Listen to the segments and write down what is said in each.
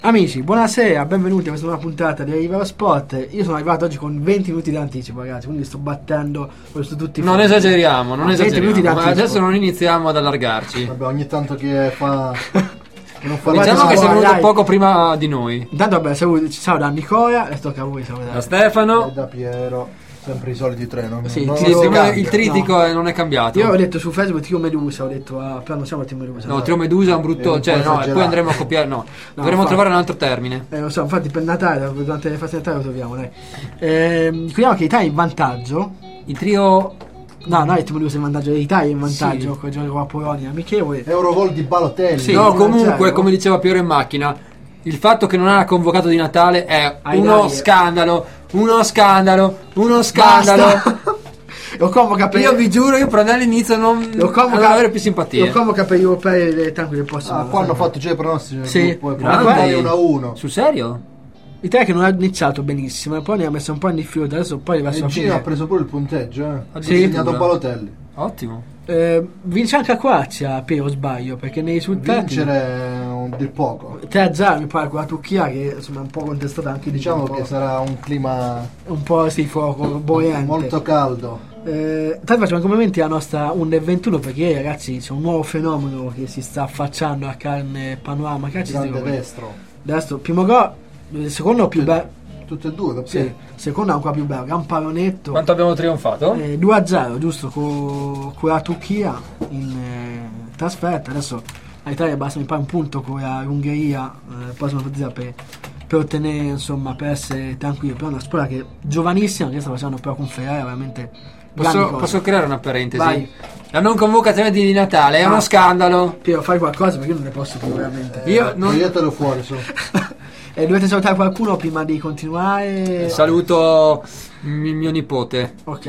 Amici, buonasera, benvenuti a questa nuova puntata di Arriva Sport. Io sono arrivato oggi con 20 minuti di anticipo, ragazzi, quindi sto battendo questo tutti. Non esageriamo, non 20 minuti di esageriamo. Ma anticipo. adesso non iniziamo ad allargarci. Vabbè, ogni tanto che fa. Che non fa Diciamo che sei venuto dai. poco prima di noi. Intanto vabbè, ciao da Nicola, e tocca a voi Da salutare. Stefano. E da Piero. Sempre i soliti tre, no? Sì, Non sì, lo Secondo me cambia. il tritico non è cambiato. Io ho detto su Facebook Trio Medusa, ho detto però non siamo Trio Medusa. No, Trio Medusa è un brutto. È un Cioè, po' no, e esagerato. poi andremo a copiare. No, dovremmo infatti. trovare un altro termine. Lo so, infatti per Natale, durante le feste di Natale lo troviamo, dai. Ricordiamo che l'Italia è in vantaggio. Il trio. No, il Trio Medusa è in vantaggio, l'Italia è in vantaggio Sì. con il gioco con la Polonia, amichevole. Eurogol di Balotelli. Sì. No, uno a comunque, zero. come diceva Piero in macchina, il fatto che non ha convocato di Natale è uno dai. scandalo. Uno scandalo. Uno scandalo. Basta. Lo convoca per Io vi giuro, io per all'inizio non avere più simpatia. Lo convoca per gli europei tanti del prossimo. Ah, qua hanno fatto già i pronostici. Sì. Poi Grande. 1-1. Sul serio? L'Italia che non ha iniziato benissimo, e poi ne ha messo un po' in difficoltà, adesso poi verso E la Gino ha fine. preso pure il punteggio, Ha Sì. segnato Balotelli. Ottimo. Vince anche a Croazia, Piero, sbaglio, perché nei risultati Vincere di poco. 3-0 mi pare con la Turchia, che insomma è un po' contestata anche Diciamo un po', che sarà un clima un po' sì, fuoco, bollente. molto caldo. Tanto facciamo i complimenti alla nostra Under 21, perché ragazzi c'è un nuovo fenomeno che si sta affacciando a carne panorama calcistico. Grande destro. Destro, primo gol, il secondo più bello. Tutte e due, Sì, secondo è ancora più bello, gran pallonetto. Quanto abbiamo trionfato? 2-0, giusto, con la Turchia in trasferta. Adesso all'Italia basta mi pare un punto con l'Ungheria, prossima partita per ottenere, insomma, per essere tranquillo. Però è una squadra che giovanissima, che sta facendo però conferire veramente grandi cose. Posso creare una parentesi? Vai. La non convocazione di Natale è Ah. uno scandalo. Piero, fai qualcosa perché io non ne posso più veramente. Io non Toglietelo fuori su. Dovete salutare qualcuno prima di continuare? saluto mio nipote Ok.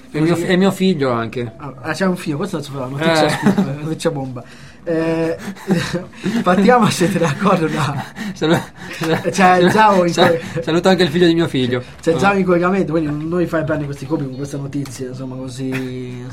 e mio figlio anche. Ah, c'è un figlio, questo è la notizia, scoop, notizia bomba. Partiamo, siete d'accordo? C'è Zao in Saluto anche il figlio di mio figlio. C'è già in collegamento, quindi non vi fai prendere questi colpi con queste notizie, insomma così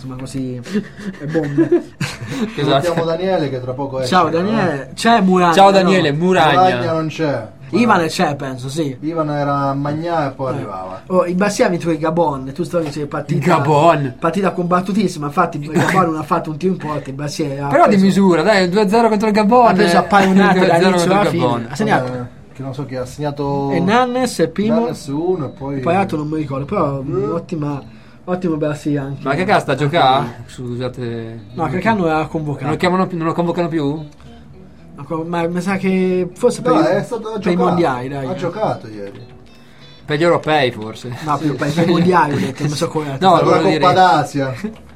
bombe. Salutiamo Daniele che tra poco esce. Ciao Daniele, c'è Muragna? Ciao Daniele, no? Muragna Muragna. non c'è. Ivan c'è, penso, sì. Ivan era a Magnà e poi arrivava. Il Bassi ha vinto il Gabon, tu stavi dicendo partita. Gabon. Partita combattutissima, infatti il Gabon non ha fatto un tiro in porta, il Bassi ha Però di preso- misura, dai, 2-0 contro il Gabon. ha preso appaionate 2-0 dall'inizio contro alla il fine. Gabon. Ha segnato Che non so chi ha segnato. Nannes il primo, Nannes 1 e poi. poi l'altro non mi ricordo, però ottimo Bassi anche. Ma che cazzo, sta a giocare? Scusate. No, Kaká non era Non convocato. non lo convocano più? Ma mi sa che forse No, per, è stato per i giocato. mondiali, dai. Ha giocato ieri. Per gli europei forse. No, per i mondiali ho detto, non so come. No, Per la volevo Coppa dire- d'Asia.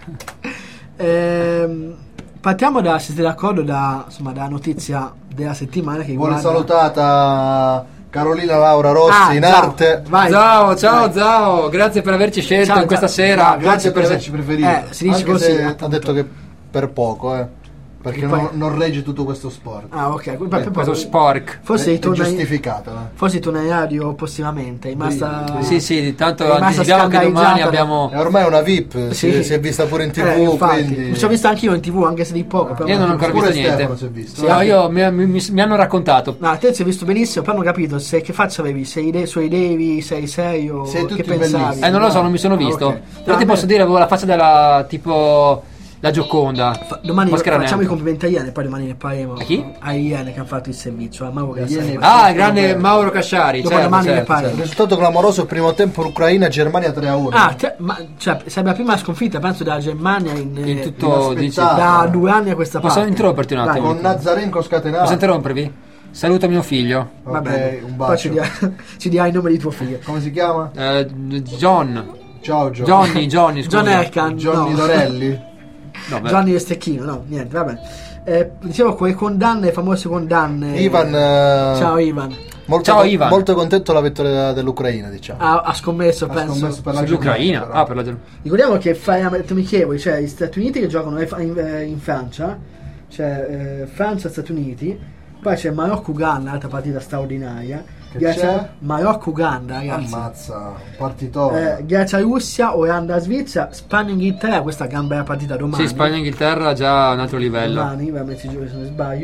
Partiamo da, se siete d'accordo, dalla notizia della settimana che Vuole riguarda- salutata Carolina Laura Rossi Ah, in ciao. arte. Vai. Ciao Zao, grazie per averci scelto Ciao, in questa ciao. sera. Grazie per averci preferito. si dice Anche così, se appunto. ha detto che per poco, perché Poi- non regge tutto questo sport. Ah, ok. Questo spork. Forse È ritorna giustificata. forse torna in radio prossimamente. È rimasta. Sì, tanto è rimasta anticipiamo che domani scandalizzata abbiamo. E ormai è una VIP, Sì. si è vista pure in TV, Infatti. quindi. Ci ho visto anch'io in TV, anche se di poco. Però Io non ho ancora Pure visto niente. Stefano si è visto. Sì, No, anche- io mi hanno raccontato. No, te si è visto benissimo, poi non ho capito se che faccia avevi, se sui Devi, sei o Sei che tutti pensavi. bellissimi. Non lo so, non mi sono Ah, visto. ok. Però No, ti a posso me- dire, avevo la faccia della tipo la Gioconda. Domani Maschera facciamo i nera. complimenti a Iene, poi domani ne parleremo. A chi? A Iene che hanno fatto il servizio, a Mauro Iene. Gassari. Ah, il grande Mauro Casciari. Dopo Certo, domani ne certo, parli. certo. Risultato clamoroso, primo tempo l'Ucraina, Germania 3-1. Cioè, sarebbe la prima sconfitta, penso, della Germania In tutto inaspettato. dici. da 2 anni a questa Posso parte. interromperti un Dai, attimo? Con Nazarenko scatenato. Posso interrompervi? Saluto mio figlio. Va Ok, bene. un Poi bacio. ci dirai il nome di tuo figlio. Come si chiama? John. Ciao Johnny. Johnny, scusa. John Elkan. Johnny no. Dorelli. No, beh. Gianni Stecchino, no, niente, va bene. Dicevo quelle condanne, famose condanne. Ivan. Ciao Ivan. Ciao, Ivan. Molto contento la vittoria dell'Ucraina, diciamo. Ha scommesso, Ha penso. scommesso per la Sull'Ucraina. Germania, però. Ah, per la Germania. Ricordiamo che fra amichevoli, cioè gli Stati Uniti che giocano in Francia, cioè Francia e Stati Uniti, poi c'è Marocco-Uganda, altra partita straordinaria. Che Grazie c'è? Marocco-Uganda, ragazzi. Ammazza, un partitone. Grazie a Russia, Olanda-Svizzera, Spagna-Inghilterra, questa gran bella partita domani. Sì, Spagna-Inghilterra già a un altro livello. Domani, veramente giuro se non sbaglio.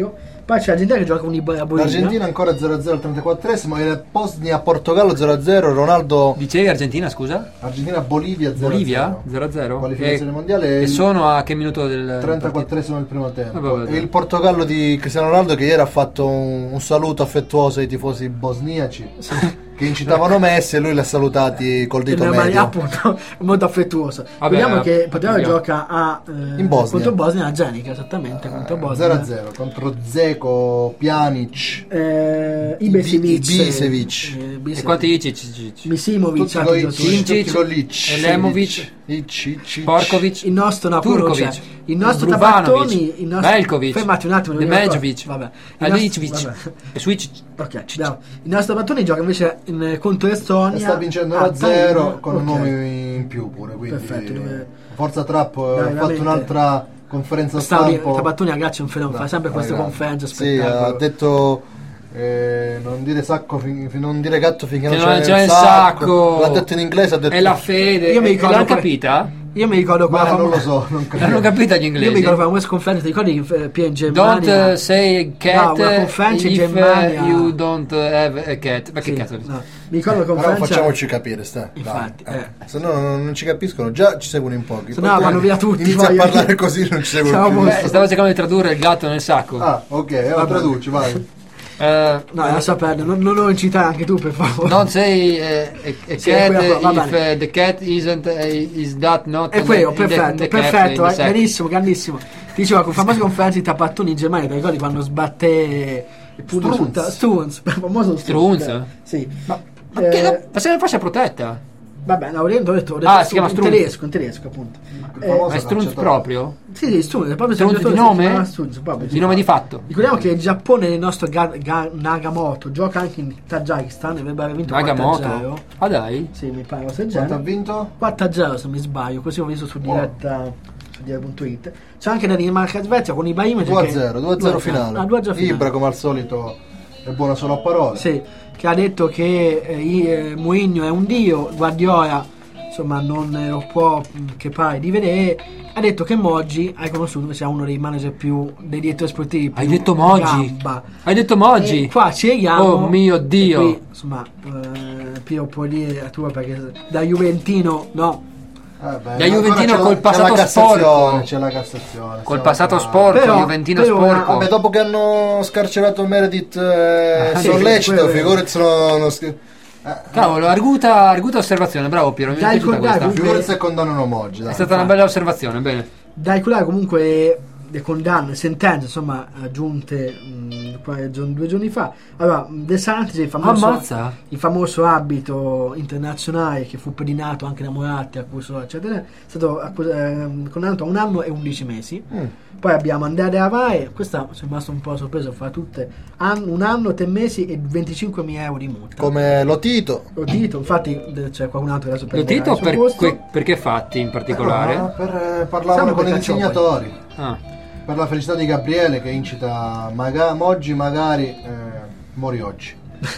Poi c'è l'Argentina che gioca con i Bolivia. L'Argentina ancora 0-0 al 34esimo e il Bosnia-Portogallo 0-0. Ronaldo. Dicevi Argentina, scusa? Argentina-Bolivia 0-0. Bolivia 0-0. Qualificazione mondiale. E sono a che minuto del 34esimo del primo tempo. E il Portogallo di Cristiano Ronaldo che ieri ha fatto un saluto affettuoso ai tifosi bosniaci. Che incitavano Messi e lui li ha salutati col dito medio. Appunto, molto affettuoso. Vediamo che Portogallo gioca in Bosnia. Contro Bosnia a Genica, esattamente, contro Bosnia. 0-0 contro Zeko, Pjanic, Ibisevic. E quanti Misimovic, Elemovic, Porkovic, il nostro Turkovic, il nostro Tabattoni, il nostro Velkovic, fermati un attimo, Demejovic, Alicevic e Switch. Ok, il nostro Tabattoni gioca invece contro Estonia. Sta vincendo 1-0 con un nome in più pure, quindi perfetto, Forza Trap ha fatto un'altra conferenza stampa. Tabattoni ragazzi è un fenomeno, fa sempre queste conferenze spettacolo. Sì, ha detto non dire sacco non dire gatto finché non c'è il sacco. L'ha detto in inglese, ha detto è la fede. Io mi ricordo l'hanno capita? Io mi ricordo non lo so, non capisco. L'hanno capita gli inglesi. Io mi ricordo questa conferenza, ti ricordi in Germania? Don't say cat if you don't have a cat. Ma che cazzo? No. Mi ricordo la conferenza. Però facciamoci capire, infatti, se no non ci capiscono, già ci seguono in pochi. Se no vanno via tutti. Inizia a parlare così non ci seguono più. Stavo cercando di tradurre il gatto nel sacco. Ah, ok, traduci, vai. No, lascia perdere, non lo incitare anche tu per favore. Don't say a cat if the cat is that not. È quello, perfetto, benissimo, grandissimo. Ti dicevo, con famosa conferenza di Tabattoni in Germania, ti ricordi quando sbatté Strunz, famoso Strunz? Sì. Ma che ma sei una fascia protetta? Vabbè, ho detto si chiama Strunz. In tedesco appunto. Ma è Strunz proprio? Sì, Strunz, è proprio Strunz di nome? Strunz, di nome di fatto. Ricordiamo che il Giappone nel nostro Nagamoto gioca anche in Tajikistan e avrebbe vinto 4-0. Ah dai? Sì, mi pare 4-0. Quanto ha vinto? 4-0 se mi sbaglio, così ho visto su diretta su diretta.it. C'è anche Danimarca Svezia con i Ibrahimovic 2-0 finale. 2-0 finale. Ibra come al solito è buona solo a parole. Sì, che ha detto che Mourinho è un dio, Guardiola insomma non lo può che pare di vedere. Ha detto che Moggi, hai conosciuto, sia uno dei manager dei direttori sportivi più hai detto Moggi? Hai detto Moggi? E qua ci arriviamo. Oh mio Dio! Qui, insomma, Pio può dire a tua perché da Juventino no. Da Juventino col passato sporco. C'è la Cassazione. Col passato sporco, Juventino sporco. Vabbè, dopo che hanno scarcerato Meredith sollecito, figurati sono cavolo, arguta osservazione, bravo Piero, mi è piaciuta questa. Figurati se condannano Moggi. È stata una bella osservazione, bene. Dai culare comunque le condanne, sentenze insomma aggiunte 2 giorni fa. Allora, De Santis, il famoso abito internazionale che fu pedinato anche da Moratti, accusato eccetera, è stato condannato a 1 anno e 11 mesi. Poi abbiamo Andrea Della Valle, questa sono rimasto un po' sorpreso, fa tutte 1 anno, 3 mesi e 25.000 euro di multa. Come Lotito, infatti c'è qualcun altro adesso per Lotito perché fatti in particolare? Per parlavano con i disegnatori. Per la felicità di Gabriele che incita Moggi magari mori oggi.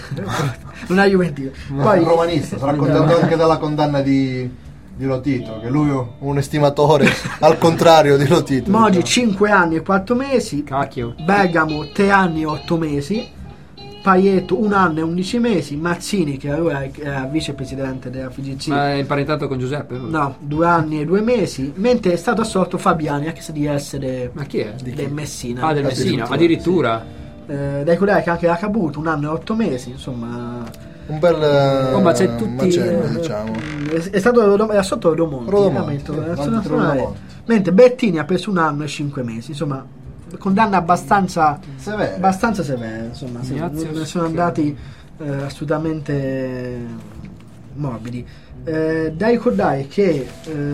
Non è Juventino. Poi romanista, sta raccontando anche della condanna di Lotito, che lui è un estimatore al contrario di Lotito. Moggi 5 anni e 4 mesi. Cacchio. Bergamo 3 anni e 8 mesi. Paietto 1 anno e 11 mesi. Mazzini, che ora è vicepresidente della FIGC, ma è imparentato con Giuseppe? No, 2 anni e 2 mesi. Mentre è stato assolto Fabiani, anche se di essere ma chi è? Del Messina. Del Messina, addirittura. Sì. Dai colleghi che anche la Cabuto 1 anno e 8 mesi, insomma un bel ma c'è tutti macello, diciamo. È stato sotto Rodomonti. Mentre Bettini ha preso 1 anno e 5 mesi, insomma condanna abbastanza severa, insomma, non sono andati assolutamente morbidi. Da ricordare che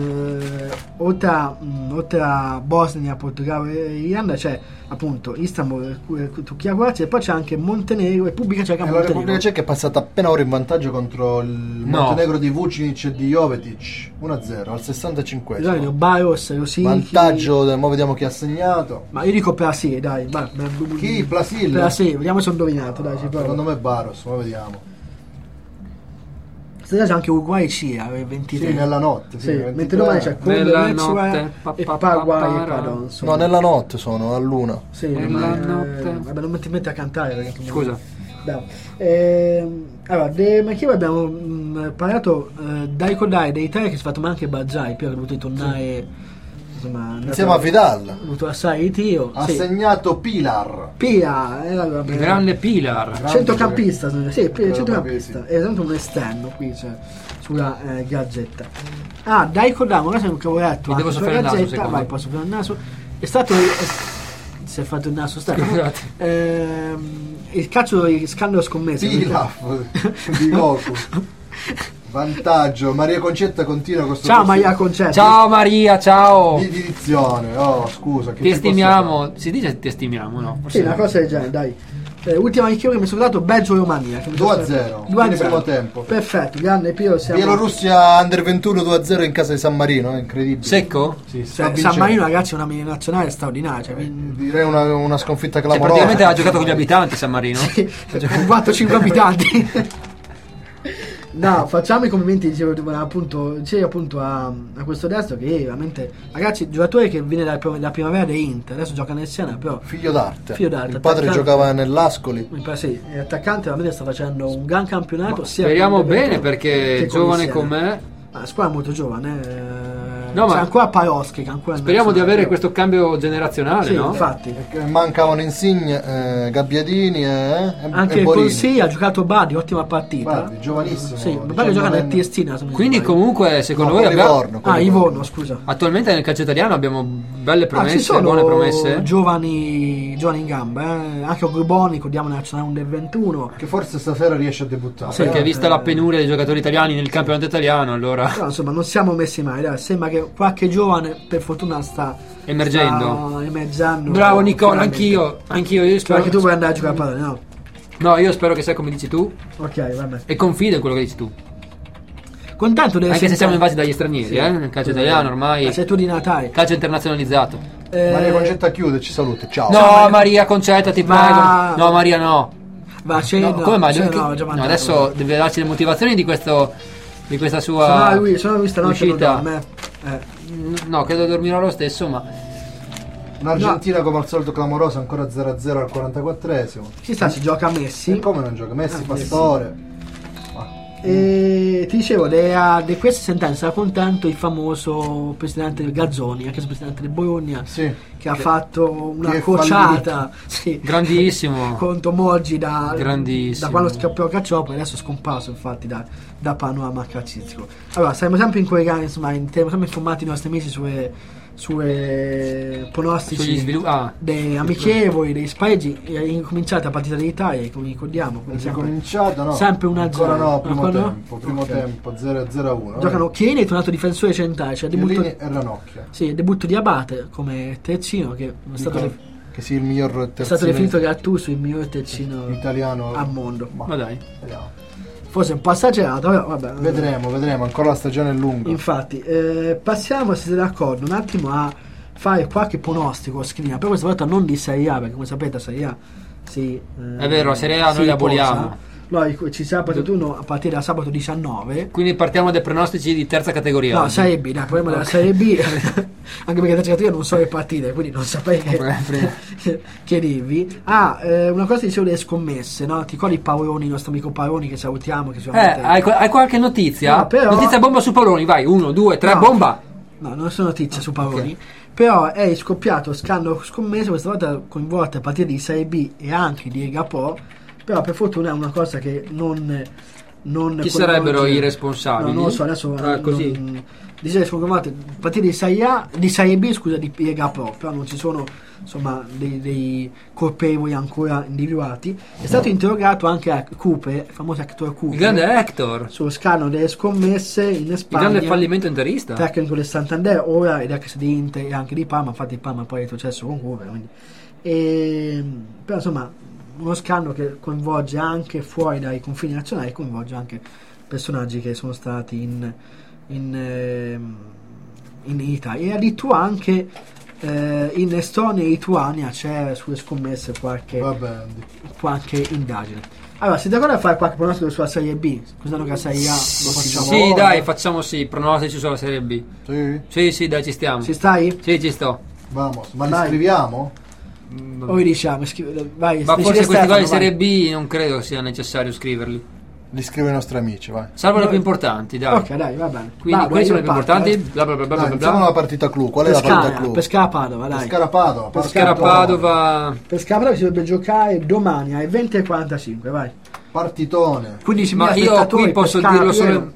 oltre a Bosnia, Portogallo e Irlanda c'è appunto Istanbul, Turchia, Croazia, e poi c'è anche Montenegro, Repubblica Ceca. La Repubblica Ceca è passata appena ora in vantaggio contro il Montenegro di Vucinic e di Jovetic 1-0 al 65esimo. Baros, Rosicchi, vantaggio, mo vediamo chi ha segnato. Ma io dico Plasil, dai. Chi? Plasil, vediamo se ho indovinato, dai. Secondo me Baros, ma vediamo. stasera c'è anche Uruguay-CIA 23. Sì, nella notte. Sì, mentre domani c'è Colombia e Paraguay e Ecuador. No, nella notte sono, a luna. Sì, nella notte. Vabbè, non ti metti a cantare perché Scusa. Allora, De Marchio abbiamo parlato dai Kodai, dei tre che si è fatto, ma anche Bazzai, poi ha dovuto tornare, insomma, insieme a Vidal. Ha dovuto assai il tiro. Ha segnato Pilar. Pilar, Il grande Pilar. Centrocampista, sì, Quello centrocampista. È esempio un esterno qui, cioè, sulla gazzetta. Dai Kodai, magari è un cavoletto. Mi devo sulla soffiare il naso, gazzetta. secondo Vai, me. posso fare il naso. È stato... si è fatto il naso il calcio di scandalo scommesse Pilaf di Goku. Vantaggio. Maria Concetta continua questo ciao Maria Concetta. Ciao Maria, ciao. di dizione. Oh, scusa, che Ti stimiamo. Si dice ti stimiamo, no? Sì, una cosa del genere, dai. Ultima amichevole che mi sono dato, Belgio-Romania 2-0 nel primo tempo. Perfetto, grande Pio. Bielorussia Under 21 2-0 in casa di San Marino, è incredibile. Secco? Sì, San Marino, ragazzi, è una nazionale straordinaria, cioè, direi una sconfitta Cioè, clamorosa. praticamente ha giocato con gli abitanti San Marino. con 4-5 abitanti. No, facciamo i complimenti, dicevo appunto a questo destro che veramente, ragazzi, giocatore che viene dalla primavera dell'Inter, adesso gioca nel Siena, però figlio d'arte. Il padre attaccante. giocava nell'Ascoli. Sì, è attaccante, veramente sta facendo un gran campionato. Speriamo bene perché giovane con me. La squadra è molto giovane. No, c'è ma ancora Paloschi che ancora speriamo di avere questo cambio generazionale, sì, no? infatti. Mancavano Insigne, Gabbiadini anche e Corsi ha giocato Badi, ottima partita. Badi, giovanissimo. Sì, Badi gioca nel Triestina. Quindi comunque secondo voi abbiamo Livorno, scusa. Attualmente nel calcio italiano abbiamo belle promesse, ci sono buone promesse. Giovani in gamba, anche Ogboni, ricordiamo nazionale Under 21. Che forse stasera riesce a debuttare. Sì, perché vista la penuria dei giocatori italiani nel campionato italiano, allora. Però, insomma, non siamo messi male, dai. Sembra che qualche giovane per fortuna sta emergendo. Bravo Nicola, anch'io io spero che tu vuoi andare a giocare a pallone, no? No, io spero che sia come dici tu. Ok, vabbè. E confido in quello che dici tu. Contento delle anche se siamo invasi dagli stranieri, nel calcio italiano ormai. Sei tu di Natale. Calcio internazionalizzato. Maria Concetta chiude, ci saluta. Ciao. No, Maria Concetta, ti prego. No, Maria, no. Ma come mai? No, adesso deve darci le motivazioni di questa sua sono lui stanotte uscita. No, credo dormirò lo stesso, ma l'Argentina come al solito clamorosa, ancora 0-0 al 44esimo. Ci sta, si gioca a Messi. E come non gioca? Messi, Pastore. E ti dicevo, di queste sentenze era contento il famoso presidente Gazzoni, anche il presidente del Bologna, che ha fatto una crociata grandissimo contro Moggi da quando scappò Cacciopo, e adesso è scomparso infatti da panorama calcistico. Allora, saremo sempre in collegati, insomma, saremo sempre informati i nostri amici sui pronostici dei amichevoli, dei spareggi. È incominciata la partita d'Italia, come ricordiamo. È cominciato, no? Sempre 1-0. Ancora no, primo tempo 0-1. Giocano Chiellini, è tornato difensore centrale, cioè Chiellini e Ranocchia. Sì, il debutto di Abate come terzino, che è stato che sia il miglior terzino. È stato definito Gattuso il miglior terzino italiano al mondo. Ma dai. Vediamo. Forse un po' esagerato, però vabbè. Vedremo, ancora la stagione è lunga. Infatti, passiamo, se siete d'accordo, un attimo a fare qualche pronostico scrivania, però questa volta non di Serie A, perché come sapete Serie A è vero, Serie A noi la aboliamo. Ci sarà il turno a partire da sabato 19. Quindi partiamo dai pronostici di terza categoria. No, Serie B, dai, proviamo della Serie B. Anche perché terza categoria non so le partite, quindi non saprei che dirvi. Una cosa dicevo delle scommesse, no? Ti ricordi Paoloni, il nostro amico Paoloni, che salutiamo, che sicuramente... hai qualche notizia? No, però... Notizia bomba su Paoloni, vai, 1, 2, 3, bomba! No, non sono notizie su Paoloni. Però è scoppiato scandalo scommesse, questa volta coinvolte a partire di Serie B e anche di Lega Pro. Però per fortuna è una cosa che non chi sarebbero i responsabili? Non lo so, adesso così. Dice a partire di Serie B, scusa, di Lega Pro, però non ci sono insomma dei colpevoli ancora individuati. È stato interrogato anche Cooper, il famoso Hector Cooper, il grande Hector, sullo scandalo delle scommesse in Spagna, il grande fallimento interista, tecnico del Santander, ora ed ex di Inter e anche di Parma. Infatti il Parma poi è retrocesso con Cooper, quindi. Però insomma uno scandalo che coinvolge anche fuori dai confini nazionali, coinvolge anche personaggi che sono stati in Italia, e addirittura anche in Estonia e Lituania c'è sulle scommesse qualche indagine. Allora, siete d'accordo a fare qualche pronostico sulla Serie B? Scusando che la Serie A lo facciamo. Sì, dai, facciamo pronostici sulla Serie B. Sì? Sì, dai, ci stiamo. Ci stai? Sì, ci sto. Vamos, ma li scriviamo? O li diciamo, vai. Ma forse questi qua di Serie B non credo sia necessario scriverli. Li scrivo ai nostri amici, vai. Salvo le più importanti, dai. Ok, dai, va bene. Quindi questi sono i più importanti. Bla bla bla bla bla. Iniziamo la partita clou. Qual è la partita clou? Pescara-Padova, dai. Pescara-Padova. Pescara-Padova. Pescara-Padova si dovrebbe giocare domani alle 20:45, vai. Partitone. 15.000 Ma io qui posso dirlo solo.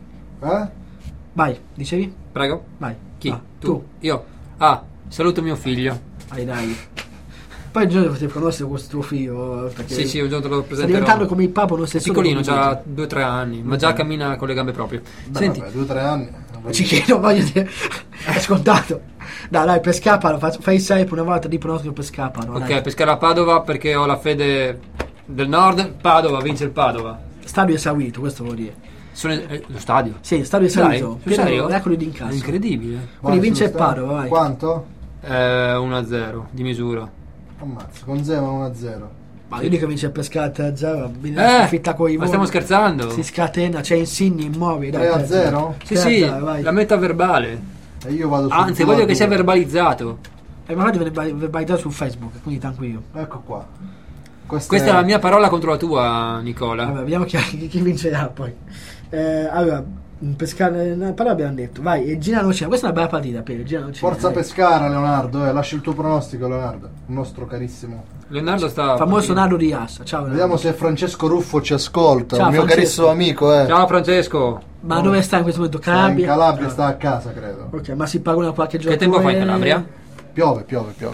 Vai, dicevi? Prego. Vai. Chi? Tu. Io. Saluto mio figlio. Dai. Poi il giorno potete conoscere questo tuo figlio. Sì, un giorno te lo presenterò. Sta diventando come il Papa, non sei piccolino, ha 2-3 anni, ma già cammina con le gambe proprie. Senti, 2-3 anni. Ci chiedo, voglio dire, è scontato. Dai, Pescara, fai sempre una volta di pronostico Pescara. Ok, Pescara-Padova perché ho la fede del nord. Padova, vince il Padova. Stadio esaurito, questo vuol dire. Lo stadio? Sì, stadio esaurito. Serio? Eccoli di incasso. Incredibile. Quindi vince il Padova, vai. Quanto? 1-0 di misura. Ammazza, con Zeman 1-0. Ma io dico che vince il Pescara 3-0. Sconfitta con i ma stiamo scherzando? Si scatena, c'è Insigne, Immobili. 3-0? Sì, la meta verbale. E io vado su. Anzi, voglio che sia verbalizzato. Ma deve verbalizzato su Facebook, quindi tranquillo. Ecco qua. Questa è la mia parola contro la tua, Nicola. Vabbè, vediamo chi vincerà poi. Allora, Pescara, però abbiamo detto, vai, e Ginano-Cena, questa è una bella partita per Ginano-Cena. Forza Pescara, Leonardo, lascia il tuo pronostico, Leonardo, il nostro carissimo Leonardo sta famoso Nardo di Assa. Ciao Leonardo. Vediamo se Francesco Ruffo ci ascolta. Ciao, il mio Francesco. carissimo amico, Ciao Francesco. Ma dove sta in questo momento? Calabria? In Calabria, sta a casa, credo. Ok, ma si parla qualche giorno. Che tempo fa in Calabria? Piove.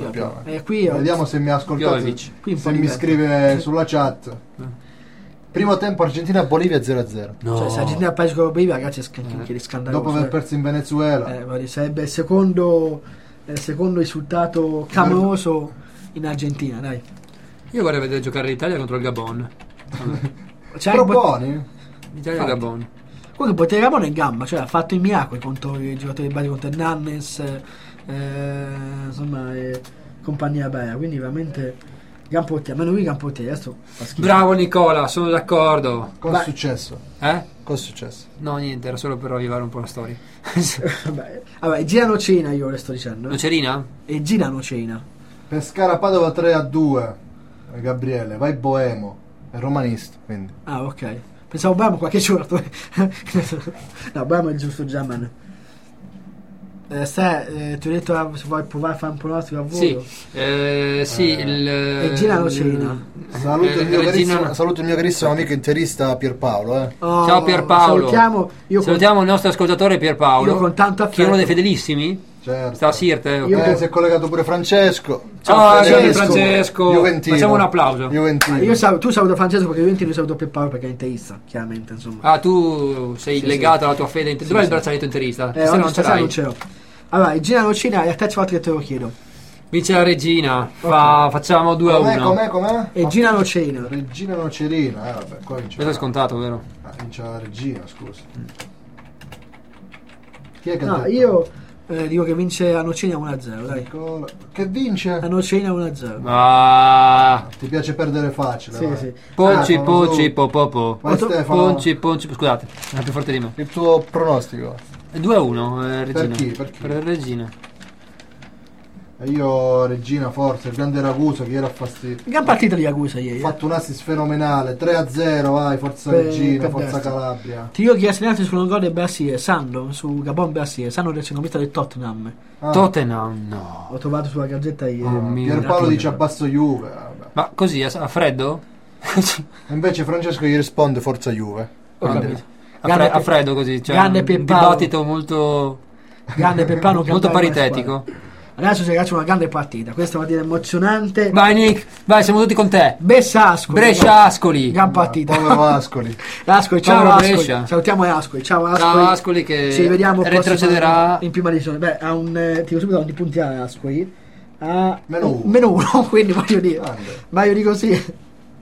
Qui Vediamo se mi ha ascoltato, qui se mi scrive sulla chat. Primo tempo Argentina-Bolivia 0-0. No. Cioè, se Argentina paese con Bolivia, ragazzi, è scandaloso. Dopo aver perso in Venezuela. Sarebbe il secondo risultato clamoroso in Argentina, dai. Io vorrei vedere giocare l'Italia contro il Gabon. Proponi? Italia e Gabon. Comunque il Gabon è in gamba, cioè ha fatto i miracoli contro i giocatori base, contro Nannes, insomma, compagnia bella, quindi veramente gran portiere, meno lui gran portiere, adesso fa schifo. Bravo Nicola, sono d'accordo. Cosa è successo? Cosa è successo? No, niente, era solo per avvivare un po' la storia. Vabbè, allora, Ginano-Cena io le sto dicendo. Nocerina? E Ginano-Cena. Pescara-Padova 3-2. Gabriele, vai Boemo. È romanista, quindi. Ah, ok. Pensavo Boemo qualche giorno. No, Boemo è il giusto German. Ti ho detto se vuoi provare a fare un pronostico a volo. Sì, e Ginano-Cena. Saluto il mio carissimo amico interista Pierpaolo. Ciao Pierpaolo. Salutiamo il nostro ascoltatore Pierpaolo. Io con tanto affetto. Che è uno dei fedelissimi. Certo. Sta a Sirte. Si è collegato pure Francesco. Ciao Francesco. Juventino. Facciamo un applauso. Tu saluto Francesco perché Juventino, io saluto Pierpaolo perché è interista, chiaramente, insomma. Tu sei legato alla tua fede interista. Dov'è il braccialetto interista? Non ce l'ho. Allora, il Ginano-Cena è la terza volta che te lo chiedo. Vince la Regina. Facciamo 2-1. Com'è? E Ginano-Cena. Regina Nocerina. Vabbè, qua vince. Questo è scontato, vero? Vince la Regina, scusa. Chi è che ha detto? Io dico che vince a Nocena 1-0, dai. Che vince? A Nocena 1-0. Ti piace perdere facile. Sì. Ponci, popo. Vai Stefano. Ponci, scusate, è più forte di me. Il tuo pronostico? 2-1, Regina. Per chi? Per Regina. E io Regina forza, il grande Ragusa che era fastidio. Gran partita di Ragusa ieri. Ha fatto un assist fenomenale, 3-0, vai, forza Regina, forza Calabria. Ti dico che ha segnato sul gol del Brasile, Sando, su Gabon Brasile, Sando del centrocampista del Tottenham. Tottenham, no. Ho trovato sulla gazzetta ieri. Pierpaolo dice abbasso Juve. Vabbè. Ma così, a freddo? Invece Francesco gli risponde forza Juve. A freddo così, cioè grande un Pierpaolo. dibattito molto Pierpaolo, molto paritetico. Adesso si ragazzi una grande partita, questa è una partita emozionante. Vai Nick, vai, siamo tutti con te. Brescia-Ascoli. Gran partita. Povero Ascoli. Ascoli, ciao Ascoli. Brescia. Salutiamo Ascoli. Ciao Ascoli che ci vediamo retrocederà in prima divisione. Beh, ha ti dico subito quanti punti ha Ascoli. Ha -1. -1, quindi voglio dire. Ma io dico sì.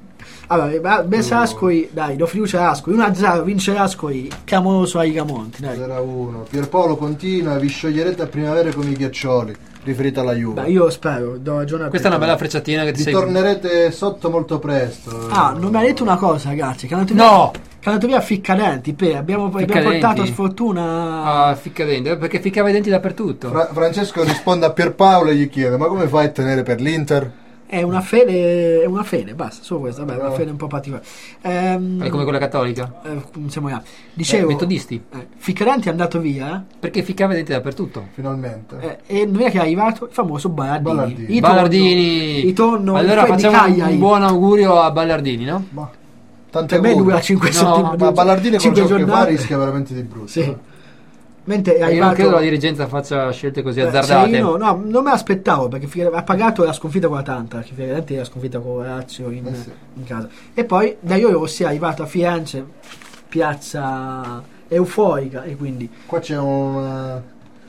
Allora, Bessa Ascoli, dai, do fiducia a Ascoli. 1-0, vince Ascoli, clamoroso ai Gamonti, dai. 0-1. Pierpaolo continua, vi scioglierete a primavera come i ghiaccioli, riferito alla Juve. Beh, io spero, do ragione a Questa è una bella frecciatina che ti sei... Tornerete sotto molto presto. Non mi ha detto una cosa, ragazzi, che hanno andato via Ficcadenti, abbiamo portato sfortuna... Ficcadenti, perché ficcava i denti dappertutto. Francesco risponde a Pierpaolo e gli chiede: ma come fai a tenere per l'Inter? È una fede, basta, solo questo, vabbè, una fede un po' particolare. È come quella cattolica? Dicevo, metodisti. Ficcadenti è andato via. Perché ficcava i denti dappertutto. Finalmente. E non è che è arrivato il famoso Ballardini. Ballardini. Allora facciamo un buon augurio a Ballardini, no? Ma per me dura 5 settimane. Ma Ballardini con ciò che fa giornate rischia veramente di brutto. Sì. Mentre io non credo la dirigenza faccia scelte così azzardate. No, non me l'aspettavo, perché ha pagato la sconfitta con l'Atalanta, che Fiorentino la sconfitta con Lazio in casa. E poi da Iorio si è arrivato a Firenze, piazza euforica, e quindi qua c'è un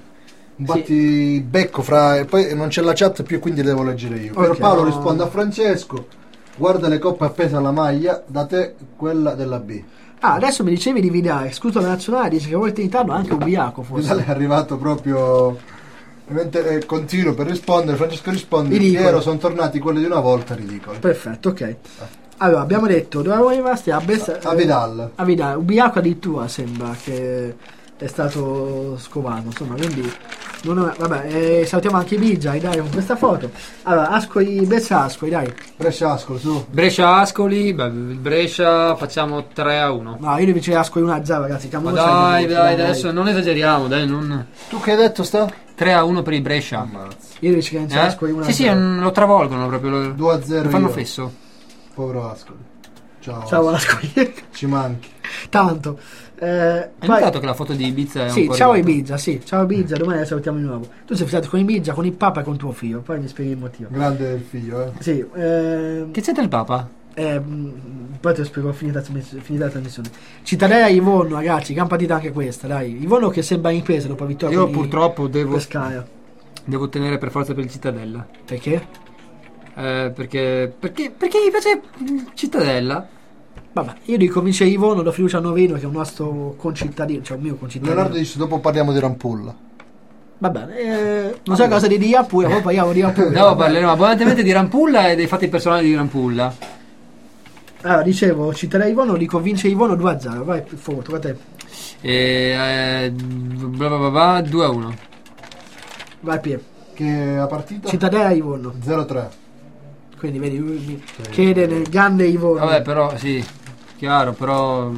battibecco fra, e poi non c'è la chat più, quindi devo leggere io. Okay, Paolo risponde a Francesco: guarda le coppe appese alla maglia, da te quella della B. Adesso mi dicevi di Vidal, escluso la nazionale, dice che vuole tentarlo anche ubriaco, forse. Vidal è arrivato proprio continuo per rispondere. Francesco risponde: Piero, sono tornati quelli di una volta, ridicoli. Perfetto, ok. Allora, abbiamo detto, dove eravamo rimasti? A Vidal. A Vidal, ubriaco addirittura sembra che è stato scovato, insomma, quindi salutiamo anche Bigia, dai, con questa foto. Allora, Ascoli, Brescia Ascoli, dai. Brescia Ascoli, su. Brescia Ascoli, Brescia facciamo 3-1. No, io devo dire Ascoli 1-0, ragazzi. Ma dai, adesso non esageriamo, dai, non... Tu che hai detto sta? 3-1 per il Brescia. Io devo dire che Ascoli 1-0. Sì, lo travolgono proprio. 2-0. Lo fanno fesso. Povero Ascoli. Ciao Ascoli. Ci manchi. Tanto. Hai notato che la foto di Ibiza è un po' ciao Ibiza, ciao Ibiza, domani la salutiamo di nuovo. Tu sei fidato con Ibiza, con il Papa e con tuo figlio, poi mi spieghi il motivo. Grande il figlio, Sì. Che c'entra il Papa? Poi te lo spiego finita la trasmissione. Cittadella Livorno, ragazzi, gran partita anche questa, dai. Livorno che sembra in presa dopo la vittoria. Io purtroppo devo tenere per forza per il Cittadella. Perché? Perché mi piace Cittadella. Vabbè, io dico vince Livorno, do fiducia a Novino, che è un nostro concittadino, cioè un mio concittadino. Leonardo dice: dopo parliamo di Rampulla. Va bene, non so cosa di Rampulla, poi parliamo di Rampulla. No, parleremo abbondantemente di Rampulla e dei fatti personali di Rampulla. Allora, dicevo, Cittadella Livorno, dico vince Livorno 2-0, vai, foto, a te. 2-1. Vai Pier. Che la partita? Cittadella Livorno 0-3. Quindi vedi, mi chiede nel grande Livorno. Vabbè, però sì, chiaro, però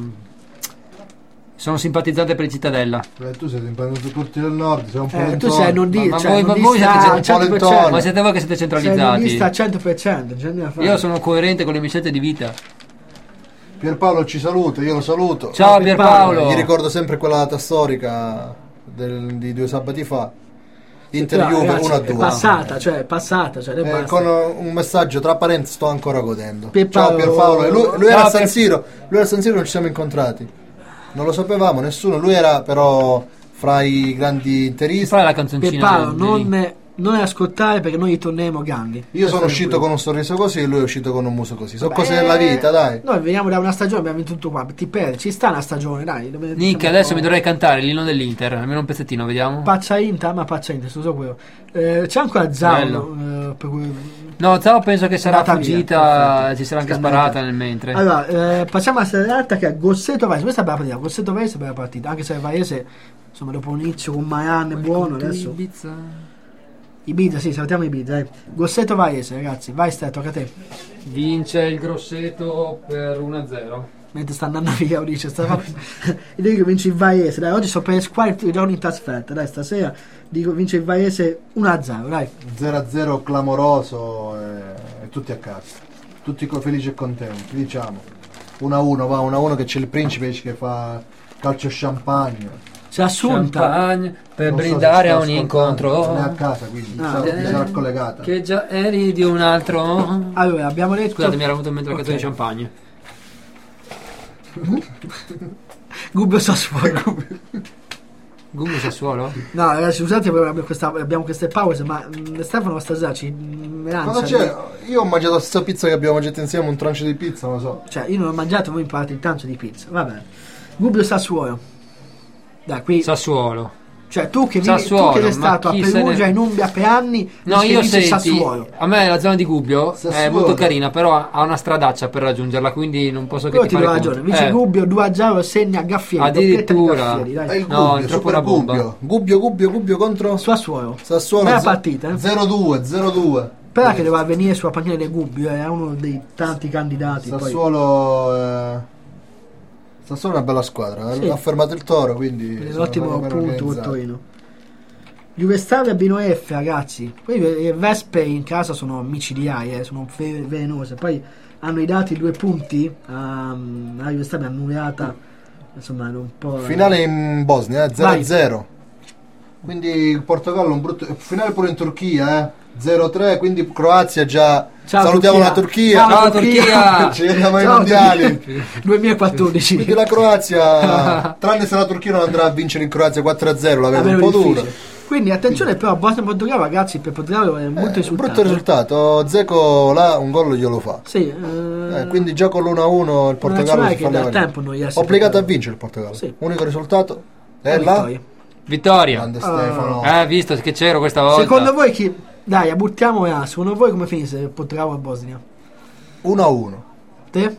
sono simpatizzante per il Cittadella. Tu sei simpatizzato tutti del nord, sei un po' tu sei nordista, voi siete al 100%. Ma siete voi che siete centralizzati. Sei nordista al 100%. Io sono coerente con le mie scelte di vita. Pierpaolo ci saluta, io lo saluto. Ciao Pierpaolo. Gli ricordo sempre quella data storica di 2 sabati fa. Inter Juve 1-2. Passata, con un messaggio tra parentesi: sto ancora godendo. Pierpaolo. Ciao Pierpaolo. Lui era a San Siro. Non ci siamo incontrati. Non lo sapevamo nessuno. Lui era però fra i grandi interisti. Fai la canzoncina. Pierpaolo, non ascoltare, perché noi torneremo grandi. Io sono uscito con un sorriso così e lui è uscito con un muso così. Sono cose della vita, dai. Noi veniamo da una stagione, abbiamo vinto tutto qua. Ti perdi, ci sta una stagione, dai. Nick, adesso mi dovrei cantare l'inno dell'Inter, almeno un pezzettino, vediamo. Paccia Inter, so quello. C'è ancora Zao. No, Zao penso che sarà fuggita, ci sarà anche sparata nel mentre. Allora, passiamo alla serata che è Grosseto Varese. Questa è bella partita. Grosseto Varese è bella partita, anche se il Varese, insomma, dopo un inizio con Maran è buono adesso. Ibiza, sì, salutiamo Ibiza. Grosseto Varese, ragazzi, vai Ste, tocca a te. Vince il Grosseto per 1-0. Mentre sta andando via, dice io dico che vince il Varese, dai, oggi so per le squadre tutti i giorni in trasferta, dai, stasera dico vince il Varese 1-0, dai. 0-0 clamoroso e tutti a casa, tutti felici e contenti, diciamo 1-1, va 1-1 che c'è il principe che fa calcio champagne. C'è Assunta Champagne per brindare a un incontro. È a casa, quindi sarà collegata. Che già eri di un altro. Allora, abbiamo detto. Scusate, mi era venuto in mente la canzone di Champagne. Gubbio Sassuolo. Gubbio Sassuolo? No, ragazzi, scusate, abbiamo queste pause, ma Stefano stasera ci Cosa c'è? Io ho mangiato la stessa pizza che abbiamo mangiato insieme, un trancio di pizza, non lo so. Cioè, io non ho mangiato, voi imparate il trancio di pizza. Va bene. Gubbio Sassuolo. Dai, qui. Sassuolo. Cioè, tu che Sassuolo, sei stato a Perugia, in Umbria per anni, no, io senti, Sassuolo. A me la zona di Gubbio Sassuolo è molto carina, però ha una stradaccia per raggiungerla, quindi non posso che però ti do fare ragione. Vince Gubbio 2-0, segna Gaffieri. Addirittura. Il No, Gubbio, è troppo una bomba. Gubbio contro Sassuolo. Sassuolo. Bella partita, 0-2. Però che doveva venire sulla panchina del Gubbio, è uno dei tanti candidati. Sassuolo Sassuolo è una bella squadra, Sì. ha fermato il Toro, quindi Un ottimo punto con Torino. Juve Stabia Bino F, ragazzi. Poi le Vespe in casa sono micidiali, sono velenose. Poi hanno i dati 2 punti. La Juve Stabia annullata. Insomma, è un po'. Finale in Bosnia, 0-0. Quindi il Portogallo un brutto. Finale pure in Turchia, 0-3. Quindi Croazia già. Ciao, salutiamo Turchia. la Turchia. Ciao Turchia. Ci vediamo ai mondiali. 2014. Quindi la Croazia, tranne se la Turchia non andrà a vincere in Croazia 4-0, la vedo un po' dura. Quindi attenzione però, Bosnia e Portogallo, ragazzi, per Portogallo è molto risultato. Brutto risultato, Dzeko là un gol glielo fa. Sì, quindi già con l'1-1 il Portogallo si che fa da levare. tempo non riesce Obbligato a vincere il Portogallo. Sì. Unico risultato è la la Vittoria. grande Stefano. Visto che c'ero questa volta. Secondo voi chi? Dai, buttiamo secondo voi come finisce il Portogallo e Bosnia? 1-1. Te?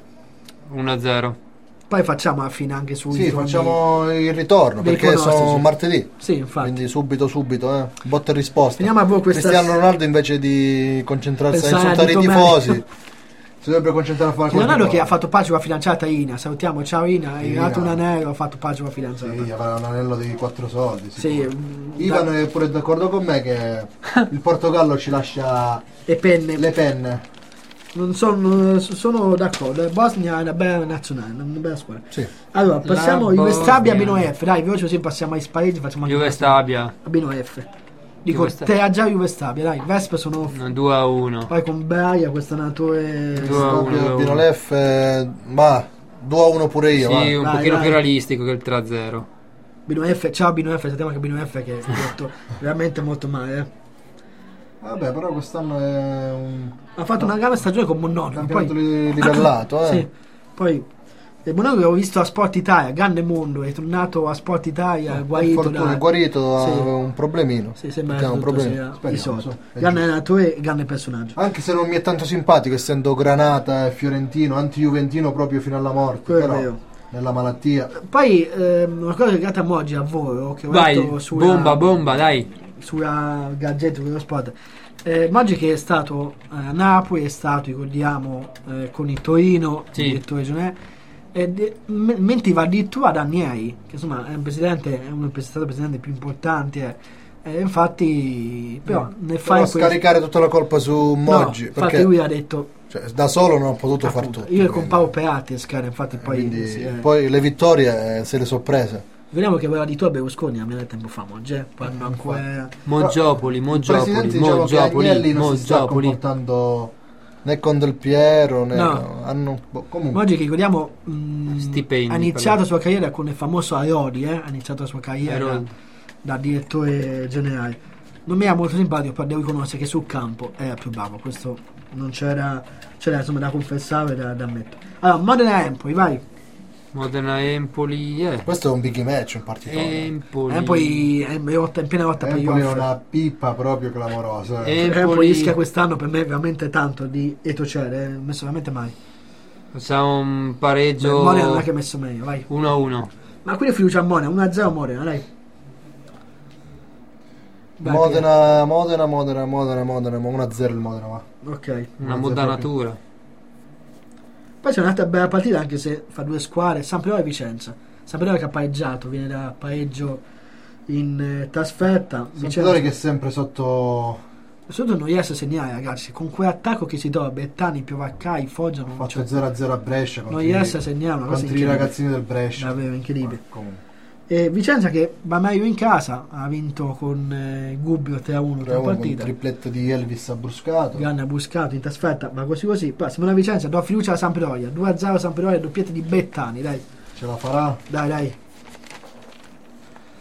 1-0. Poi facciamo alla fine anche su Sì, facciamo il ritorno dei perché pronostici. sono martedì. Sì, infatti. Quindi subito, botta e risposta. Finiamo a voi questa Cristiano Ronaldo invece di concentrarsi a Pensare insultare i di tifosi si dovrebbe concentrare a fare Leonardo qualche che ha cosa. fatto pace con la fidanzata Ina. Salutiamo, ciao Ina, hai Ina. dato un anello, ha fatto pace con la fidanzata. Sì, avrà un anello dei 4 soldi. Sì, Ivan è pure d'accordo con me che il Portogallo ci lascia e penne. le penne. Non sono d'accordo. Bosnia è una bella nazionale, una bella squadra. Sì. Allora, passiamo La Juve Stabia a Bosnia. Bino F. Dai, veloce così passiamo ai spareggi, facciamo anche Juve questo. Stabia. A Bino F. Dico, Juve Stabia. te ha già Juve Stabia, dai, Vespe sono 2-1. poi con Braia, questo natore 2-1. Binolef, ma 2-1 pure io. Sì, va. un Dai, pochino dai. più realistico che il 3-0. Bino F, ciao Bino F, sappiamo che Bino F che ha detto veramente molto male. Vabbè, però quest'anno è un Ha fatto una grande stagione con Monaco. campionato Poi, livellato. sì, poi Monaco l'avevo visto a Sport Italia, grande mondo, è tornato a Sport Italia, guarito. Fortuna, è guarito, Sì. aveva un problemino. Sì, sembra Perché ha un tutto problemino. sia Speriamo, risolto. è Grande giusto. allenatore e grande personaggio. Anche se non mi è tanto simpatico, essendo Granata e Fiorentino, anti-juventino proprio fino alla morte. Quello è Però vero. nella malattia. Poi una cosa legata a Moggi a volo che ho Vai, letto sulla, bomba, dai. sulla Gazzetta dello Sport. Moggi che è stato a Napoli, è stato, ricordiamo, con il Torino, Sì. direttore regionale, mentiva addirittura a Ranieri, che insomma è un presidente, stato il presidente più importante, infatti però nel fare Però scaricare tutta la colpa su Moggi, infatti perché lui ha detto cioè, da solo non ha potuto far appunto, tutto. io quindi- comparo Peratti e Scara, infatti poi, quindi sì, poi le vittorie se le sono prese. vediamo che aveva detto a Berlusconi a me tempo fa Moggi, quando ancora Moggiopoli, Il presidente diciamo che Agnelli non si sta comportando né con Del Piero né No. comunque Moggi che ricordiamo Stipendi ha iniziato per la sua carriera con il famoso Arodi, ha iniziato la sua carriera Arodi. da direttore generale. Non mi era molto simpatico, però devo riconoscere che sul campo era più bravo, questo non c'era insomma da confessare, da ammettere. Allora, Modena Empoli, vai. Modena Empoli, questo è un big match, un partitone. Empoli. Poi è in piena lotta per Empoli è playoff. una pippa proprio clamorosa. Empoli rischia quest'anno per me veramente tanto di etocere, messo veramente mai. Facciamo un pareggio Modena non è che è messo meglio, vai. 1-1. Ma quindi fiducia a Modena, 1-0 Modena, dai. Vai, Modena 1-0 il Modena, va. ok. Una 1-0 modanatura. Poi c'è un'altra bella partita anche se fa due squadre, Sampdoria e Vicenza. Sampdoria che ha pareggiato, viene da pareggio in trasferta. Sampdoria che è sempre sotto Soprattutto non riesce a segnare, ragazzi, con quell'attacco che si trova Bertani, Piovaccai, Foggia non, fatto 0-0 a Brescia non riesce a segnare, una cosa contro i incredibile. ragazzini del Brescia. Davvero incredibile. Comunque. E Vicenza che va meglio in casa, ha vinto con Gubbio 3-1 la Un partita. tripletto di Elvis a Bruscato. Ganna Buscato in trasferta, ma così. Poi Simona Vicenza, do fiducia alla Sampdoria, 2-0 Sampdoria, doppietta di Bertani, dai. Ce la farà? Dai.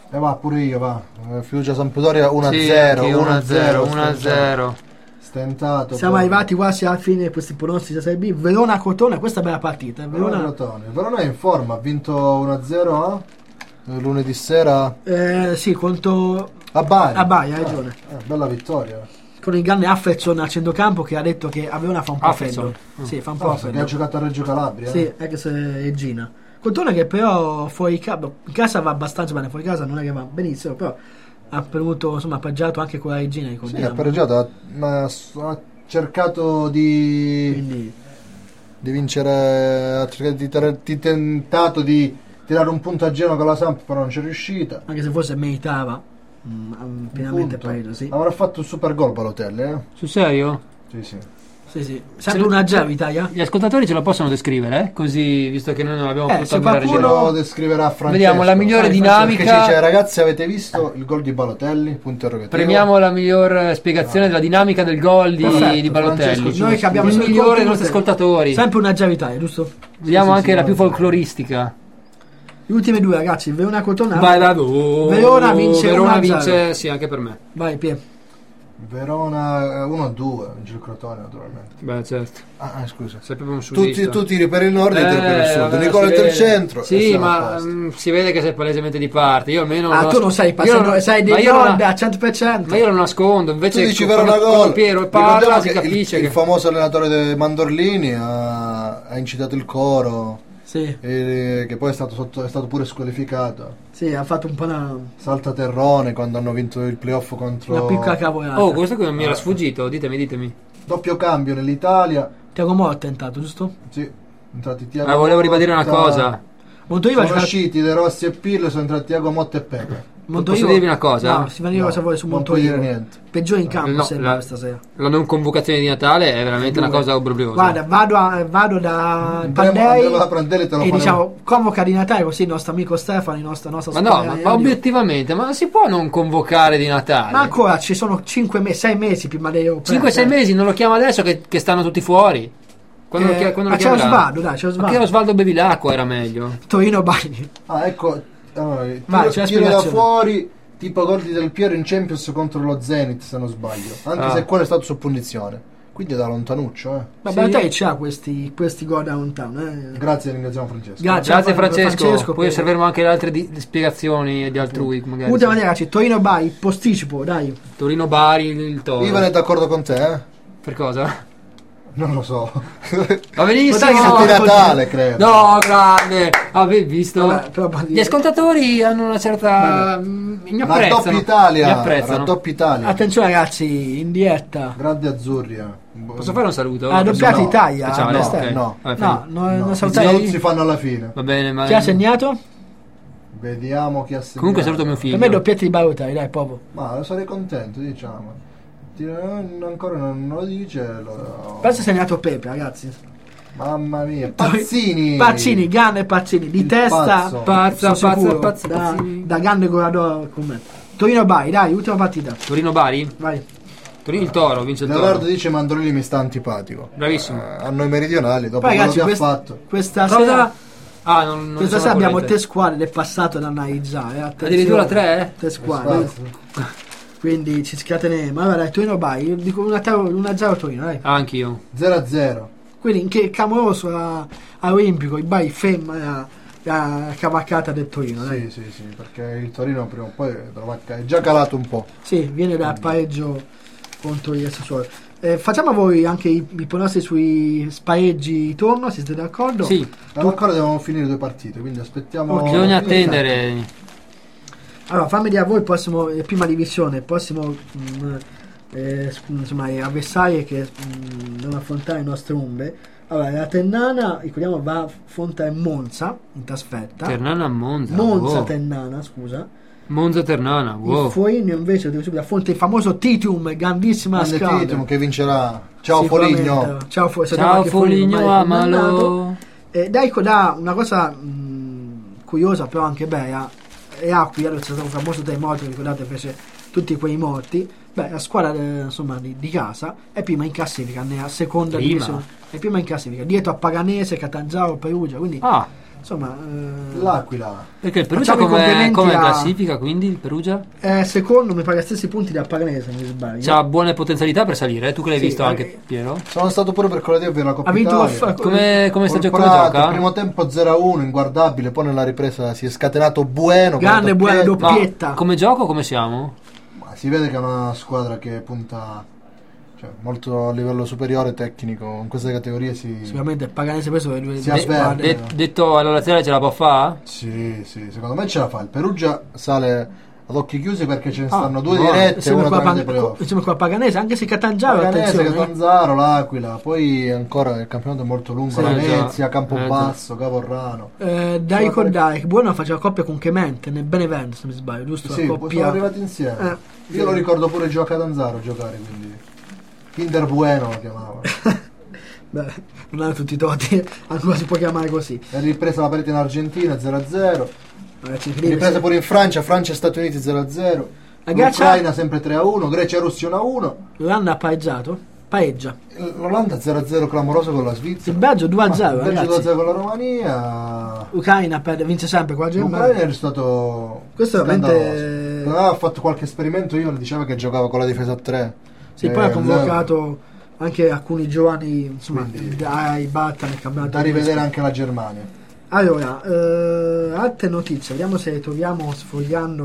Va pure io, va. Fiducia Sampdoria 1-0, Sì, 1-0, 1-0. Stentato. Siamo arrivati quasi alla fine di questi pronostici da Serie B. Verona-Crotone, questa è bella partita. Verona è in forma, ha vinto 1-0 lunedì sera. Sì, contro a Bari. Hai ragione. Bella vittoria. Con il grande Affetson al centrocampo che ha detto che a Verona fa un po' freddo. Sì, fa un po' freddo. Che ha giocato a Reggio Calabria. Sì, ex Regina. Crotone che però fuori in casa va abbastanza bene, fuori casa non è che va benissimo, però ha premuto, insomma, ha pareggiato anche con la Regina. Sì, ha pareggiato, ma ha cercato di vincere, ha tentato di tirare un punto a Genoa con la Samp, però non c'è riuscita. Anche se forse meritava pienamente il pareggio, sì. Avrà fatto un super gol Balotelli, Sul serio? Sì. Sempre una già Italia. Gli ascoltatori ce la possono descrivere, così, visto che noi non abbiamo potuto se qualcuno lo descriverà Francesco. Vediamo la migliore dinamica. Perché dice, ragazzi, avete visto il gol di Balotelli? Punto interrogativo. Premiamo la miglior spiegazione della dinamica del gol di Balotelli. Noi che abbiamo il migliore dei nostri ascoltatori. Sempre una già Italia, giusto? Vediamo anche la più folcloristica. Gli ultimi due, ragazzi, Verona Crotone. Verona vince 1-0. Sì, anche per me. Vai, Pie. Verona 1-2, vince il Crotone naturalmente. Beh, certo. Scusa. Sei proprio un sudista. Tu tiri per il nord e tiri per il sud. Nicola è del centro. Sì, ma si vede che sei palesemente di parte. Io almeno tu non sei sei del nord al 100%. Ma io lo nascondo. Invece tu dici Verona gol. Piero parla, si capisce il famoso allenatore dei Mandorlini ha incitato il coro. Sì. Che poi è stato pure squalificato. Sì, ha fatto un po' una saltaterrone quando hanno vinto il playoff contro una piccola cavolata. Oh, questo che mi era sfuggito, ditemi. Doppio cambio nell'Italia. Tiago Motta ha tentato, giusto? Sì, entrati Tiago volevo ribadire una cosa. Sono usciti De Rossi e Pirlo, sono entrati Tiago Motta e Pepe. Posso dirvi una cosa? No, si veniva cosa vuole su Montorio. Niente. Peggiore in campo sembra stasera. La non convocazione di Natale è veramente una cosa obbrobriosa. Guarda, vado da Pandei e diciamo convoca di Natale, così il nostro amico Stefano, il nostro ma no, ma obiettivamente, ma si può non convocare di Natale? Ma ancora ci sono 6 mesi prima dei 5-6 mesi, non lo chiama adesso che stanno tutti fuori. Quando lo c'è Osvaldo, dai, c'è Osvaldo. Ma che Osvaldo Bevilacqua era meglio. Torino Bagni. Ecco, tiro da fuori tipo gol di Del Piero in Champions contro lo Zenit, se non sbaglio, anche se quello è stato su punizione, quindi da lontanuccio. Vabbè, te c'ha questi gol da lontano. Grazie, ringraziamo Francesco. Grazie Francesco. Poi osserveremo anche le altre spiegazioni di altrui, magari. Ultima ragazzi, Torino Bari, posticipo, dai. Torino Bari, il Toro. Ivan è d'accordo con te, Per cosa? Non lo so. Va benissimo. Di Natale, credo. No, grande. Avevi visto? Vabbè, gli ascoltatori hanno una certa. Mi apprezzano. Raddoppia Italia. Attenzione ragazzi, in diretta. Grande Azzurria. Posso fare un saluto? Doppiata Italia. No. salutare. Si fanno alla fine. Va bene, ma chi ha segnato? Vediamo chi ha segnato. Comunque saluto mio figlio. Per me doppietta di Balotelli, dai, proprio. Ma sarei contento, diciamo. Ancora non lo dice. Penso sia segnato Pepe, ragazzi. Mamma mia, Pazzini, grande Pazzini, di testa pazza, da grande goleador come Torino Bari, dai, ultima partita. Torino Bari? Vai. Torino il Toro, vince il Toro. Leonardo dice Mandolini mi sta antipatico. Bravissimo. A noi meridionali, dopo poi, quello ragazzi, che ha fatto. Questa sera questa sera abbiamo 3 squadre del passato da analizzare. Addirittura 3? 3 squadre. Quindi ci scateneremo. Allora dai, Torino Bari, io dico 1-0 Torino, dai. Anch'io. 0-0. Quindi in che clamoroso a Olimpico il Bari ferma la cavalcata del Torino, dai. Sì, perché il Torino prima o poi è già calato un po'. Sì, viene dal pareggio contro il Sassuolo. Facciamo a voi anche i pronostici sui spareggi torno, se siete d'accordo? Sì. Ancora dobbiamo finire 2 partite, quindi aspettiamo. Bisogna attendere. Allora, fammi dire a voi prima divisione, il prossimo avversari che devono affrontare le nostre ombre. Allora, la Ternana, ricordiamo, va a affrontare Monza in trasferta. Ternana Monza. Wow. Ternana, scusa. Monza Ternana, wow. Il Foligno invece affronta il famoso Titium, grandissima squadra. Titium che vincerà. Ciao Foligno. Ciao Foligno, amalo. Dai, una cosa curiosa però anche bella. E Aquila, c'è stato un famoso terremoto, ricordate, fece tutti quei morti. La squadra di casa è prima in classifica nella seconda divisione, è prima in classifica dietro a Paganese, Catanzaro, Perugia, quindi insomma, l'Aquila. Perché il Perugia come classifica, quindi il Perugia? Secondo mi pare stessi punti da Paganese, non mi sbaglio. C'ha buone potenzialità per salire, tu che l'hai visto anche, Piero? Sono stato pure per quella di la Coppa Italia. Come sta giocando? Gioca? Il primo tempo 0-1, inguardabile, poi nella ripresa si è scatenato Bueno. Grande Bueno, doppietta. Ma come gioco come siamo? Ma si vede che è una squadra che punta, cioè, molto a livello superiore tecnico, in queste categorie sicuramente il Paganese preso si avverte. Detto alla laziale ce la può fare? Sì, secondo me ce la fa. Il Perugia sale ad occhi chiusi perché ce ne stanno due dirette e una tramite playoff. Insieme qua Paganese, anche se Catanzaro, Catanzaro, l'Aquila, poi ancora il campionato è molto lungo, Venezia, Campobasso, Cavorrano. Da ricordare che Buono faceva coppia con Chemente nel Benevento, se mi sbaglio, giusto? Sì, sono arrivati insieme. Io lo ricordo pure a Catanzaro giocare, quindi Kinder Bueno lo chiamava. Beh, non hanno tutti i toti, ancora si può chiamare così. È ripresa la partita in Argentina 0-0. Ripresa pure in Francia e Stati Uniti 0-0. L'Ucraina sempre 3-1, Grecia e Russia 1-1. L'Olanda ha pareggia. L'Olanda 0-0 clamoroso con la Svizzera. Il Belgio 2-0. Il Belgio 2-0 con la Romania. L'Ucraina vince sempre con la Germania. L'Ucraina è stato questo veramente. Ha fatto qualche esperimento, io diceva che giocava con la difesa a 3. Sì, poi ha convocato anche alcuni giovani, insomma, dai Batta nel campionato. Da rivedere anche la Germania. Allora, altre notizie, vediamo se troviamo sfogliando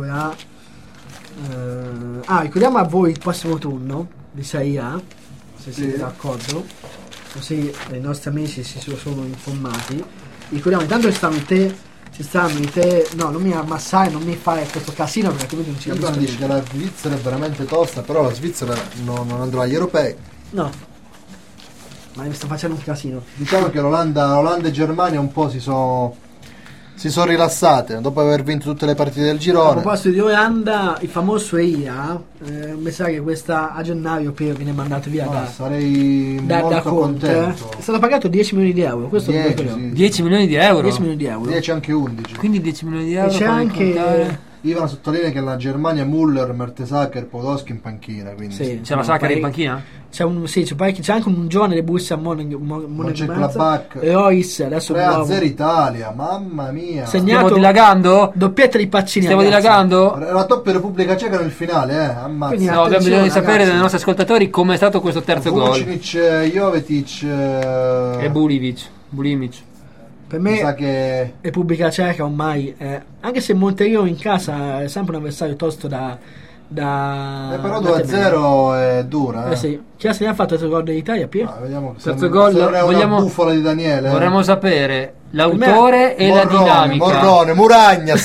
ricordiamo a voi il prossimo turno di Serie A, se siete d'accordo, così i nostri amici si sono informati. Ricordiamo intanto ci stanno i te, no, non mi ammassare, non mi fare questo casino perché non ci capisco. Dici che la Svizzera è veramente tosta, però la Svizzera non andrà agli europei. No. Ma mi sto facendo un casino. Diciamo che l'Olanda e Germania un po' si sono rilassate dopo aver vinto tutte le partite del girone. A proposito di Olanda, il famoso EIA, mi sa che a gennaio Piero viene mandato via sarei molto contento. È stato pagato 10 milioni di euro. Questo 10 milioni di euro? 10 milioni di euro. 10 anche 11. Quindi 10 milioni di euro. E c'è anche. Ivano sottolinea che la Germania Müller, Mertesacker, Podolski in panchina, quindi sì, c'è la Sacher in panchina? C'è anche un giovane del Borussia Mönchengladbach, Reus adesso 3-0 Italia, mamma mia. Stiamo dilagando? Doppietta di Paccini. Stiamo dilagando? La top Repubblica Ceca nel finale, ammazza. No, abbiamo bisogno di sapere dai nostri ascoltatori come è stato questo terzo gol. Vucinic, Jovetic e Bulimic. Per me sa che Repubblica Ceca ormai anche se Monterio in casa è sempre un avversario tosto da però 2-0 è dura. Sì. Chi ha fatto il terzo gol dell'Italia, Pier? Vediamo terzo gol, vogliamo bufala di Daniele. Vorremmo sapere l'autore e la dinamica. Muragna,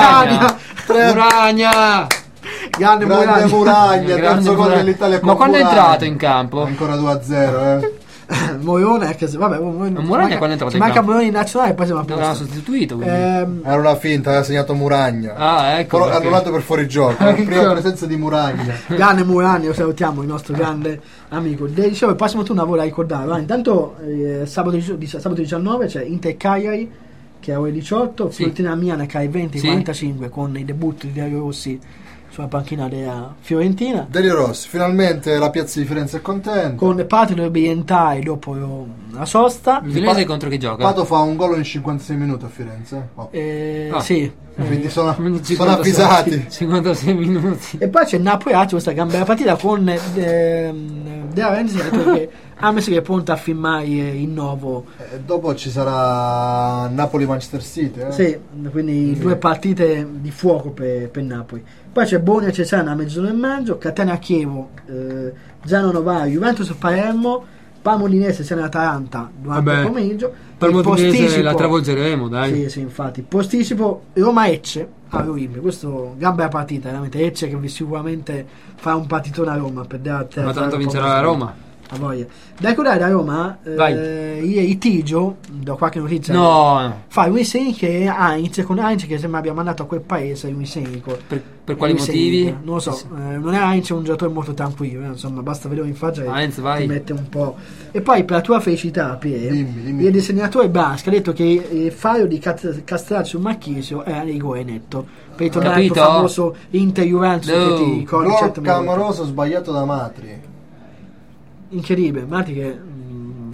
Muragna. Grande Muragna, terzo gol dell'Italia. Ma quando è entrato in campo? Ancora 2-0, Morone, Muragna quando è entrato in manca Morone in nazionale, poi siamo a posto. L'hanno sostituito, era una finta, aveva segnato Muragna. Ecco, però annullato per fuorigioco. Prima presenza di Muragna. Grande Muragna, lo salutiamo, il nostro grande amico. Dicevo, il prossimo turno vorrei ricordare. Intanto sabato 19 c'è Inter Cagliari che è ore 18, Fiorentina Milan che è alle 20:45 con il debutto di Dario Rossi sulla panchina della Fiorentina. Dario Rossi, finalmente la piazza di Firenze è contenta. Con Pato dovrebbe rientrare dopo la sosta. Il Firenze contro chi gioca? Pato fa un gol in 56 minuti a Firenze. Sì. Quindi sono avvisati. 56 minuti. E poi c'è Napoli-Lazio, questa gamba partita con De Laurentiis che ha messo che è pronto a firmare il nuovo. Dopo ci sarà Napoli-Manchester City. Sì, quindi 2 partite di fuoco per Napoli. Poi c'è Bologna-Cesena a 00:30, Catania-Chievo, Genoa-Novara, Juventus-Palermo, Parma-Udinese, Siena-Atalanta durante il pomeriggio. Parma-Udinese la travolgeremo, dai. Sì, infatti. Posticipo Roma-Ecce a Ruimbe. Questo gamba partita, veramente. Ecce che sicuramente fa un partitone a Roma per dare. Ma tanto vincerà la Roma. A voglia. Da ricordare da Roma, ieri Tigio, da qualche notizia, fa Luis Enrique e Heinz, con Heinz che sembra abbia mandato a quel paese Luis Enrique. Per quali motivi? Non lo so, non è Heinz un giocatore molto tranquillo, insomma, basta vedere in faccia e ti mette un po'. E poi per la tua felicità, Pier, il disegnatore Basca ha detto che il faro di Castraccio Marchisio era rigore netto. Per tornare al famoso Inter-Juventus che ti ricordi gol clamoroso sbagliato da Matri. Incredibile, Mati che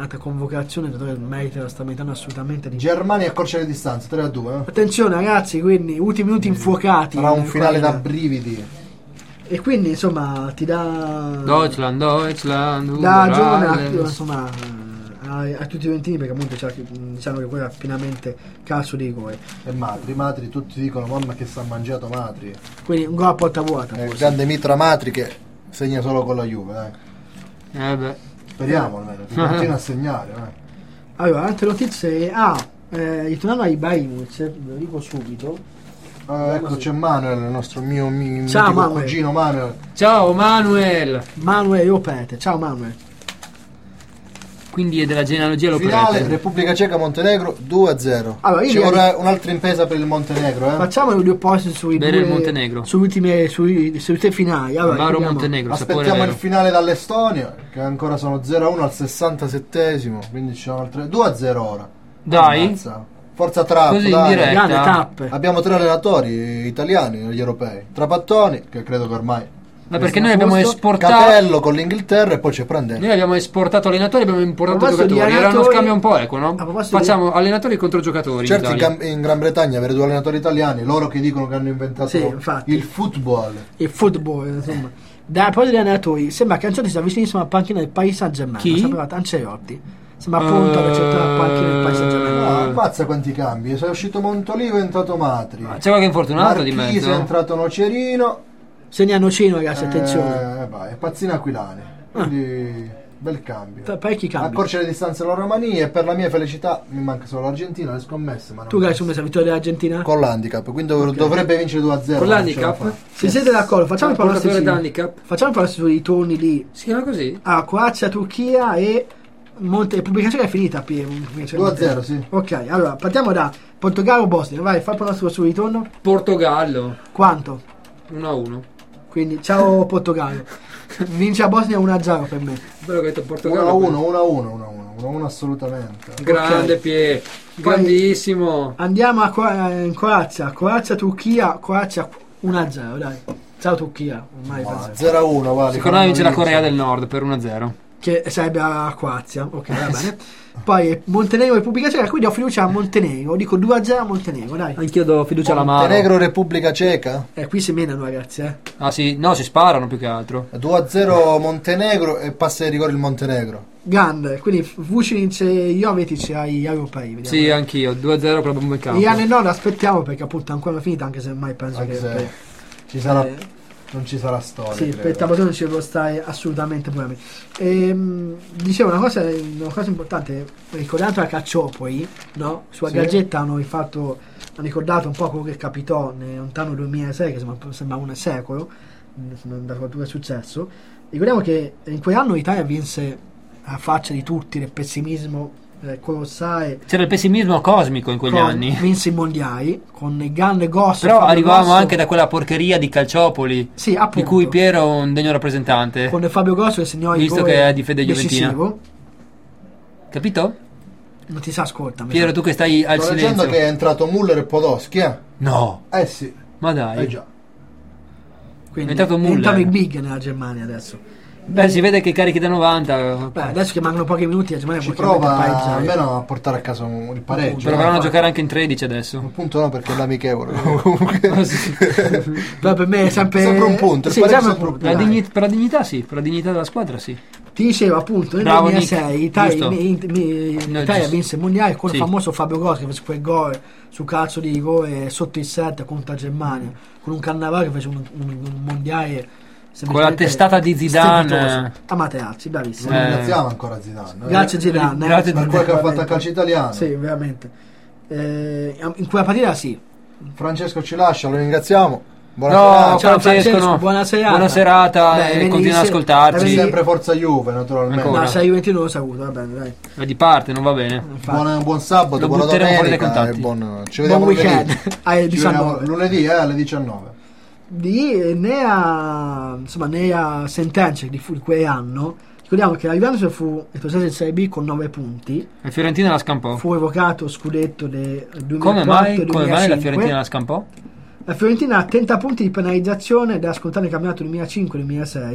un'altra convocazione, il giocatore merita, sta meritando assolutamente di... Germania accorcia le distanze 3-2. Attenzione ragazzi, quindi ultimi minuti infuocati. Sarà un finale da brividi. E quindi insomma ti dà Deutschland, da giovane, insomma, a tutti i ventini, perché appunto diciamo che quello è pienamente calcio di rigore. E Matri, tutti dicono mamma che s'ha mangiato Matri. Quindi un gol a porta vuota. Grande Mitra Matri che segna solo con la Juve, beh. Speriamo almeno, che continua a segnare. Allora, altre notizie. Ritornando ai Ibrahimovic, ve lo dico subito. Ecco c'è Manuel, il nostro mio ciao, Manuel. cugino Manuel. Ciao Manuel. Manuel Opete, ciao Manuel. Quindi è della genealogia finale Repubblica Ceca Montenegro 2-0. Allora, ci vorrà un'altra impresa per il Montenegro. Facciamo i due posti sui bene il Montenegro. Sulle ultime finali. Allora, Montenegro. Aspettiamo il finale dall'Estonia, che ancora sono 0-1 al 67esimo. Quindi ci sono altre 2-0 ora. Dai. Ammazza. Forza Trappo, così in diretta. Abbiamo 3 allenatori italiani negli europei. Trapattoni, che credo che ormai ma perché noi abbiamo esportato Capello con l'Inghilterra e poi c'è Prandelli. Noi abbiamo esportato allenatori, abbiamo importato giocatori. Era uno scambio un po' equo, no? Facciamo allenatori contro giocatori. Certo, in Gran Bretagna avere 2 allenatori italiani, loro che dicono che hanno inventato il football. Il football, insomma. Da poi degli allenatori, sembra che Ancelotti sia vicinissimo alla panchina del Paris Saint-Germain. Chi? Sapevate? Ancelotti. Sembra appunto ad accettare la panchina del Paris Saint-Germain. Ammazza quanti cambi. Se è uscito Montolivo è entrato Matri. C'è qualche infortunato di mezzo? è entrato Nocerino. Segna Nocino, ragazzi, attenzione. Vai, Pazzina Aquilani. Quindi bel cambio. Parecchi cambi. Accorcia le distanze la Romania e per la mia felicità mi manca solo l'Argentina, le scommesse. Ma tu che hai scommesso la vittoria dell'Argentina? Con l'handicap, quindi dovrebbe vincere 2-0. Con l'handicap? Se siete d'accordo, facciamo i prossimi sui turni lì. Si chiama così? Croazia, Turchia e Repubblica Ceca è finita. 2-0, sì. Ok, allora partiamo da Portogallo, Bosnia. Vai, fai il pronostico sul ritorno. Portogallo. Quanto? 1-1. Quindi ciao Portogallo. Vince a Bosnia 1-0 per me. Quello che ho detto Portogallo. 1-1 assolutamente. Grande Pie, grandissimo. Andiamo in Croazia, Turchia, Croazia 1-0, dai. Ciao Turchia, ormai 0-1, vale. Secondo me vince la Corea del Nord per 1-0. Che sarebbe a Croazia, ok, va bene. Poi Montenegro, Repubblica Ceca, quindi ho fiducia a Montenegro, dico 2-0 a Montenegro, dai. Anch'io do fiducia alla mano. Montenegro, Repubblica Ceca? Qui si menano ragazzi, Ah sì, no, si sparano più che altro. 2-0 Montenegro e passa ai rigori il Montenegro. Grande, quindi Vucinic e Jovetic ai europei, vediamo. Sì, anch'io, 2-0 proprio un bel campo. Gli anni no, aspettiamo perché appunto ancora non è finita, anche se mai penso anche che ci sarà non ci sarà storia. Sì, per il Tabatone non ci devo stare assolutamente problemi. Dicevo una cosa importante, ricordando la Calciopoli, no? Sulla Gazzetta hanno ricordato un po' quello che capitò nel lontano 2006, che sembra un secolo, da quanto è successo. Ricordiamo che in quell'anno l'Italia vinse a faccia di tutti del pessimismo colossale. C'era il pessimismo cosmico in quegli anni. Vinse i mondiali con il grande Gosso. Però arrivavamo anche da quella porcheria di Calciopoli, sì, appunto, di cui Piero è un degno rappresentante. Con Fabio Grosso che segnò visto che è di fede juventina. Capito? Non ti sa ascolta. Piero, tu che stai al silenzio. Sto leggendo che è entrato Muller e Podolski, No. Sì. Ma dai. Già. Quindi è entrato Muller. Entrano i big nella Germania adesso. Beh, si vede che carichi da 90. Beh, adesso che mancano pochi minuti la Germania ci prova almeno a portare a casa il pareggio. Proveranno a giocare anche in 13 adesso. Un punto no, perché è l'amichevole. Però per me è sempre un punto. Sì, sempre un punto. Per la dignità sì, per la dignità della squadra sì. Ti dicevo appunto nel 2006 l'Italia vinse il mondiale con il famoso Fabio Grosso che fece quel gol su calcio di rigore sotto il 7 contro la Germania, con un Cannavaro che fece un mondiale con la testata di Zidane a Materazzi, bravissimo. Ringraziamo ancora Zidane. Grazie Zidane, grazie per quello che ha fatto a calcio italiano. Sì, veramente. In quella partita sì. Francesco ci lascia, lo ringraziamo. Ciao Francesco, no. buona serata e continua ad ascoltarci. Sempre forza Juve, naturalmente. Ma se Juventino lo saluto, va bene, dai. È di parte, non va bene. Buon sabato, buona domenica e ci vediamo weekend. Lunedì alle 19. Ne ha sentenze di quell'anno. Ricordiamo che arrivando fu il processo in Serie B con 9 punti. La Fiorentina la scampò. Fu evocato scudetto del 2004 come mai 2005. La Fiorentina la scampò? La Fiorentina ha 30 punti di penalizzazione da scontare nel campionato 2005-2006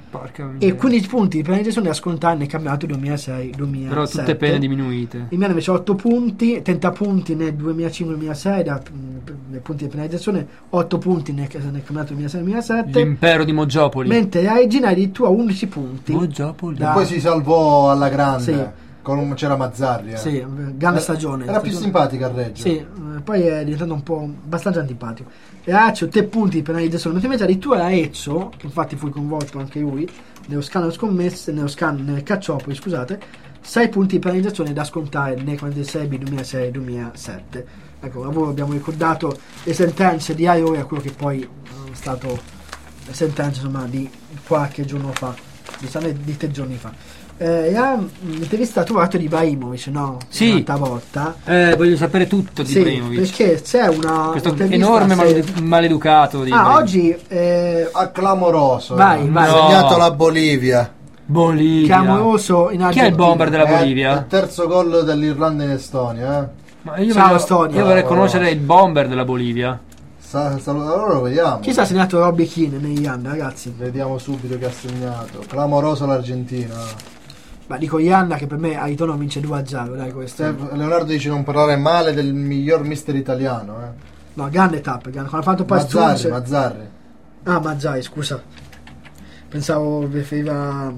Porca e 15 punti di penalizzazione da scontare nel campionato 2006-2007. Però tutte pene diminuite. Il Milan invece 8 punti, 30 punti nel 2005-2006 nei punti di penalizzazione, 8 punti nel campionato 2006-2007. L'impero di Moggiopoli. Mentre la Regina addirittura 11 punti. Moggiopoli. E poi si salvò alla grande. Sì. C'era Mazzarri. Sì, grande stagione. Era più simpatica a Reggio. Sì, poi è diventato un po' abbastanza antipatico. E Accio 3 punti di penalizzazione, mentre invece addirittura Arezzo, che infatti fu coinvolto anche lui nello scandalo scommesse, nel Calciopoli, scusate, 6 punti di penalizzazione da scontare nei 46 2006-2007. Ecco, abbiamo ricordato le sentenze di Aiore, quello che poi è stato le sentenze insomma di qualche giorno fa, di 3 giorni fa. L'intervista trovato di Ibrahimovic, no? Sì. Un'altra volta. Voglio sapere tutto di Ibrahimovic. Perché c'è questo enorme maleducato di oggi clamoroso. Vai. Ha segnato la Bolivia. Clamoroso in Argentina. Chi è il bomber della Bolivia? Il terzo gol dell'Irlanda in Estonia. Ma io vorrei conoscere il bomber della Bolivia. Allora lo vediamo. Chi sa ha segnato Robbie Keane negli anni, ragazzi? Vediamo subito che ha segnato. Clamoroso l'Argentina. Ma dico Ianna che per me a ritorno vince 2-0, dai questo. Leonardo dice non parlare male del miglior mister italiano, No, grande tappa, quando ha fatto poi Mazzarri. Ah, Mazzarri, scusa. Pensavo riferiva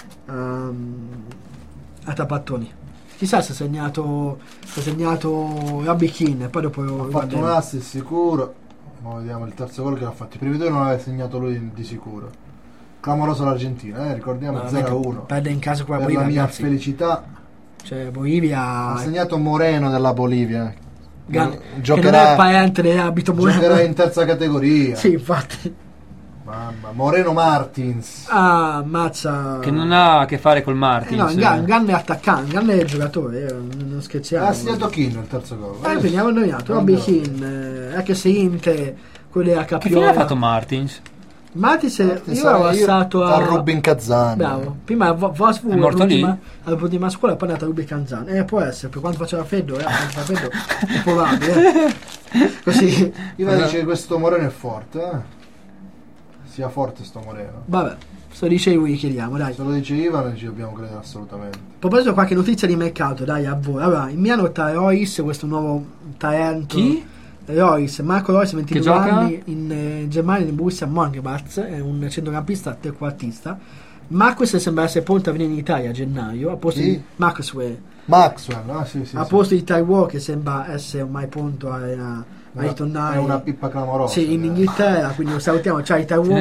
a Tapattoni. Chissà se ha segnato Robbie Keane, poi dopo ha fatto un assist sicuro. Ma vediamo il terzo gol che l'ha fatto. I primi due non aveva segnato lui di sicuro. Clamoroso l'Argentina, ricordiamo 0-1. Perde in casa con la per Bolivia. La mia ragazzi. Felicità. Cioè Bolivia ha segnato Moreno della Bolivia. Giocherà, che non è parente dell'abito Moreno. Giocherà in terza categoria. Sì, infatti. Mamma, Moreno Martins. Ah, mazza. Che non ha a che fare col Martins. No, un grande attaccante, un grande giocatore, non scherziamo. Ha segnato Keane il terzo gol. Quindi abbiamo nominato Robbie Keane, anche se Inter, quelli a Capiola. Che fine ha fatto Martins? Martins io ero passato a Rubin Kazan. Bravo. Prima a Wolfsburg, è morto lì? all'ultima scuola, poi è andato a Rubin Kazan. Può essere, per quanto faceva freddo, è probabile. Così. Io dice che questo Moreno è forte, sia forte sto Moreno. Vabbè, se lo dice lui chiediamo, dai. Se lo dice Ivan ci dobbiamo credere assolutamente. A proposito qualche notizia di mercato, dai, a voi. Allora, in Milano tra Royce, questo nuovo talento. Chi? Royce, Marco Royce, 22 anni, gioca? in Germania, in Borussia Mönchengladbach, è un centrocampista trequartista. Marquez sembra essere pronto a venire in Italia a gennaio, a posto di Maxwell, sì, a posto di Taiwo, che sembra essere ormai pronto a ritornare. È una pippa clamorosa. Sì, in Inghilterra, quindi lo salutiamo. Ciao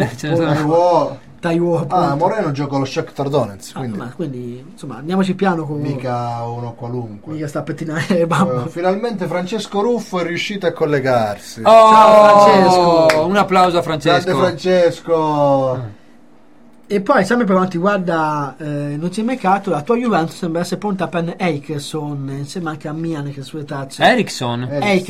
Taiwo. Moreno gioca allo Shakhtar Donetsk, quindi insomma andiamoci piano con mica uno qualunque. Mica sta a pettinare bambino. Finalmente Francesco Ruffo è riuscito a collegarsi. Ciao Francesco, un applauso a Francesco. Grande Francesco. E poi sempre per quanto riguarda non c'è mercato, la tua Juventus sembra essere pronta a prendere Eriksson insieme anche a Mian che sulle tazze. Eriksson,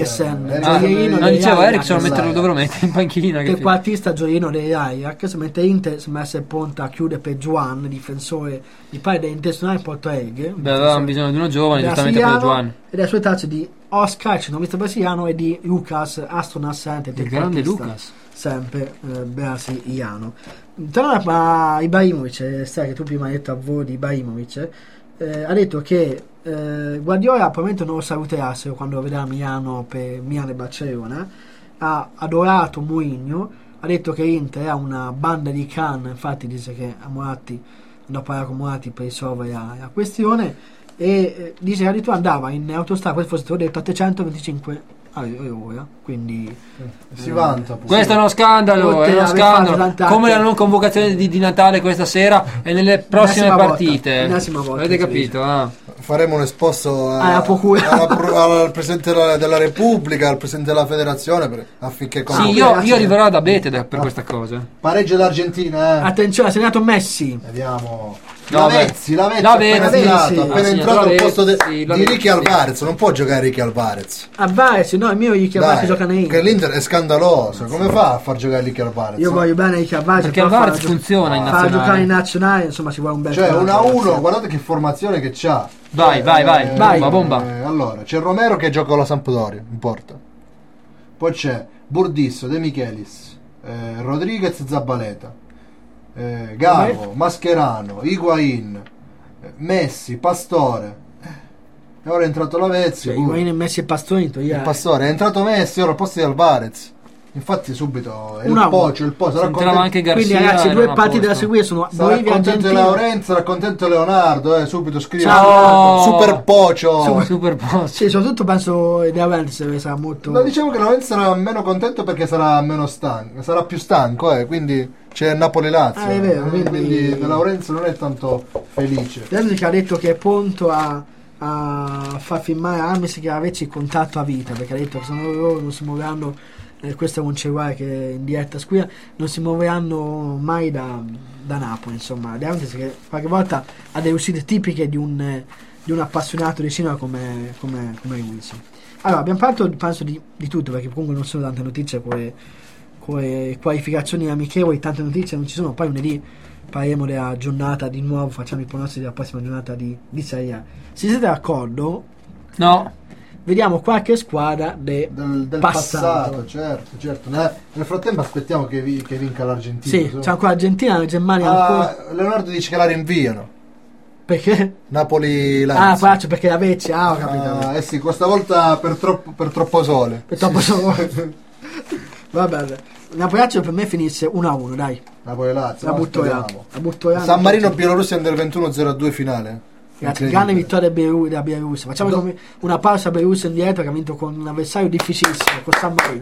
non dicevo Eriksson, lo dovrò mettere in panchina, che quartista gioiellino dell'Ajax, mentre Inter sembra essere pronta a chiudere per Juan, difensore di pari dell'intestinale in Porto Alegre. Avevamo bisogno di uno giovane, giustamente per Juan, e le sue tazze di Oscar, centrocampista brasiliano, e di Lucas Astronas, il grande Lucas, sempre brasiliano. Tornando a Ibrahimovic, sai che tu prima hai detto a voi di Ibrahimovic, ha detto che Guardiola probabilmente non lo saluterà se quando lo vedrà a Milano per Milano e Barcellona. Ha adorato Mourinho, ha detto che Inter ha una banda di can, infatti dice che a Moratti andò a parlare con Moratti per risolvere la questione, e dice che addirittura andava in autostrada, questo fosse detto, a 325 ora, quindi si vanta. Questo è uno scandalo, come la non convocazione di Natale questa sera e nelle prossime partite. Volta, avete capito? Faremo un esposto alla al Presidente della Repubblica, al Presidente della Federazione affinché io arriverò ad Abete per questa cosa. Pareggio l'Argentina, attenzione, ha segnato Messi. Vediamo Lavezzi appena entrato al posto di Ricky Alvarez. Non può giocare Ricky Alvarez. No, il mio Ricky Alvarez gioca nei che l'Inter è scandaloso. Come fa a far giocare Ricky Alvarez? Io voglio bene Ricky Alvarez, perché Alvarez funziona in nazionale. Fa giocare in nazionale, insomma ci vuole un bel 1-1, guardate che formazione che c'ha. Vai, bomba. Allora, c'è Romero che gioca con la Sampdoria in porta. Poi c'è Burdisso, De Michelis, Rodriguez, Zabaleta. Gago, Mascherano, Higuain, Messi, Pastore. E ora è entrato Lavezzi. Higuain, Messi e Pastore. Il Pastore, è entrato Messi ora al posto di Alvarez. Infatti subito il Pocio sarà contento anche Garcia. Quindi ragazzi, 2 partite da seguire sono Bolivia, contento Laurenti, sarà contento Leonardo, subito scrive Super Pocio. Super Pocio. Sì, soprattutto penso De Laurenti sarà molto. No, diciamo che Laurenti sarà meno contento perché sarà meno stanco, sarà più stanco, quindi c'è Napoli-Lazio. È vero, quindi De Laurenti non è tanto felice. Laurenti ha detto che è pronto a far firmare Amis che avesse il contratto a vita, perché ha detto che se no loro non si muoveranno. Questo è un cellulare che in diretta squilla, non si muoveranno mai da Napoli. Insomma, che qualche volta ha delle uscite tipiche di un appassionato di cinema come Wilson. Allora, abbiamo parlato penso di tutto, perché comunque non sono tante notizie con le qualificazioni amichevoli, tante notizie non ci sono. Poi lunedì parleremo della giornata di nuovo, facciamo i pronostici della prossima giornata di Serie A. Se siete d'accordo? No. Vediamo qualche squadra del passato. Certo. Nel frattempo aspettiamo che vinca l'Argentina. Sì, c'è ancora l'Argentina, la Germania ancora. Leonardo dice che la rinviano. Perché? Napoli-Lazio. Faccio perché la Vezzi, ho capito. Sì, questa volta per troppo sole. Per troppo sole. Va bene. Napoli-Lazio per me finisse 1-1, dai. Napoli-Lazio. La butto là. San Marino-Bielorussia Under 21 0-2 finale. Ragazzi, grande vittoria della Bielorussia. Facciamo come una pausa Bielorussia indietro che ha vinto con un avversario difficilissimo, con San Marino.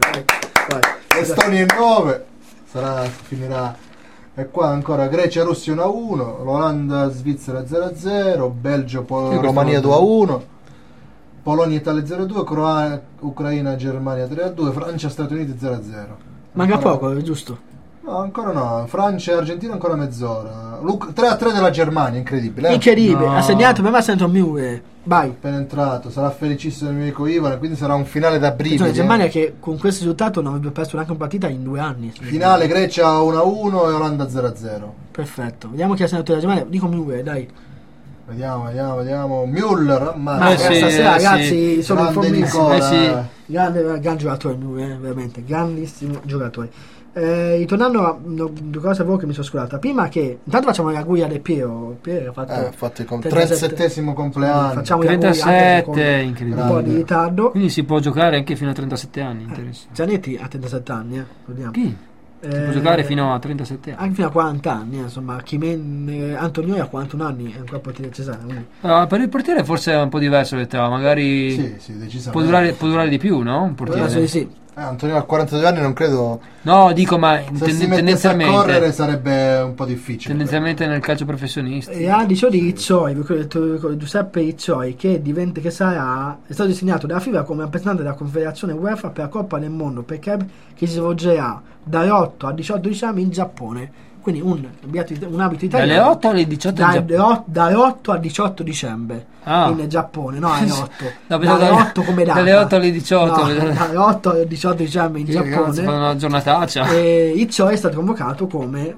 Estonia in 9 finirà. E qua ancora Grecia-Russia 1-1, Olanda-Svizzera 0-0, Belgio-Romania 2-1, Polonia-Italia 0-2, Ucraina-Germania 3-2, Francia-Stati Uniti 0-0. Manca poco, è giusto? No, ancora no. Francia e Argentina ancora mezz'ora. 3-3 della Germania, incredibile. Incredibile, ha segnato, ma sento Mure. Vai. Appena entrato, sarà felicissimo il mio amico Ivan, quindi sarà un finale da brividi. La Germania che con questo risultato non avrebbe perso neanche una partita in 2 anni. Finale Grecia 1-1 e Olanda 0-0. Perfetto. Vediamo chi ha segnato la Germania. Dico Mure, dai. Vediamo. Müller, stasera ragazzi, sono informissimi. Gran giocatore Mure, veramente grandissimo giocatore. Ritornando a due cose a voi che mi sono scusata. Prima che intanto facciamo la guida del Piero ha fatto il 37esimo compleanno. Facciamo 37, incredibile. Un po' di ritardo. Quindi si può giocare anche fino a 37 anni. Zanetti ha 37 anni, vediamo. Chi? Si può giocare fino a 37 anni. Anche fino a 40 anni, insomma. Antonioni ha 41 anni, è ancora portiere Cesare. Per il portiere forse è un po' diverso l'età, magari sì, decisamente. Può durare di più, no? Un portiere. Sì. Antonio a 42 anni non credo. No, dico, ma se si mettesse a correre sarebbe un po' difficile. Tendenzialmente nel calcio professionista. E ha dicevo di Izzoi, Giuseppe Izzoi, che è stato designato dalla FIFA come rappresentante della Confederazione UEFA per la Coppa del Mondo per club che si svolgerà dagli 8 al 18 dicembre in Giappone. Quindi un abito italiano. Dalle 8 alle 18 dalle 8 al 18 dicembre in Giappone, no alle 8. Dalle 8 come data. Dalle 8 alle 18. No, dalle 8 al 18 dicembre in Giappone. Una giornataccia. E Izzoi è stato convocato come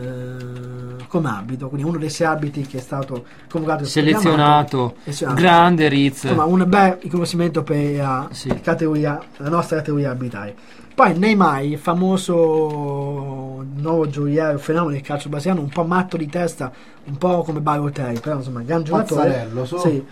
arbitro, quindi uno dei 6 arbitri che è stato convocato, selezionato. Grande Riz. Insomma, un bel riconoscimento per la nostra categoria arbitrale. Poi Neymar, il famoso nuovo gioiello, fenomeno del calcio brasiliano, un po' matto di testa, un po' come Balotelli, però insomma gran giocatore. Sì.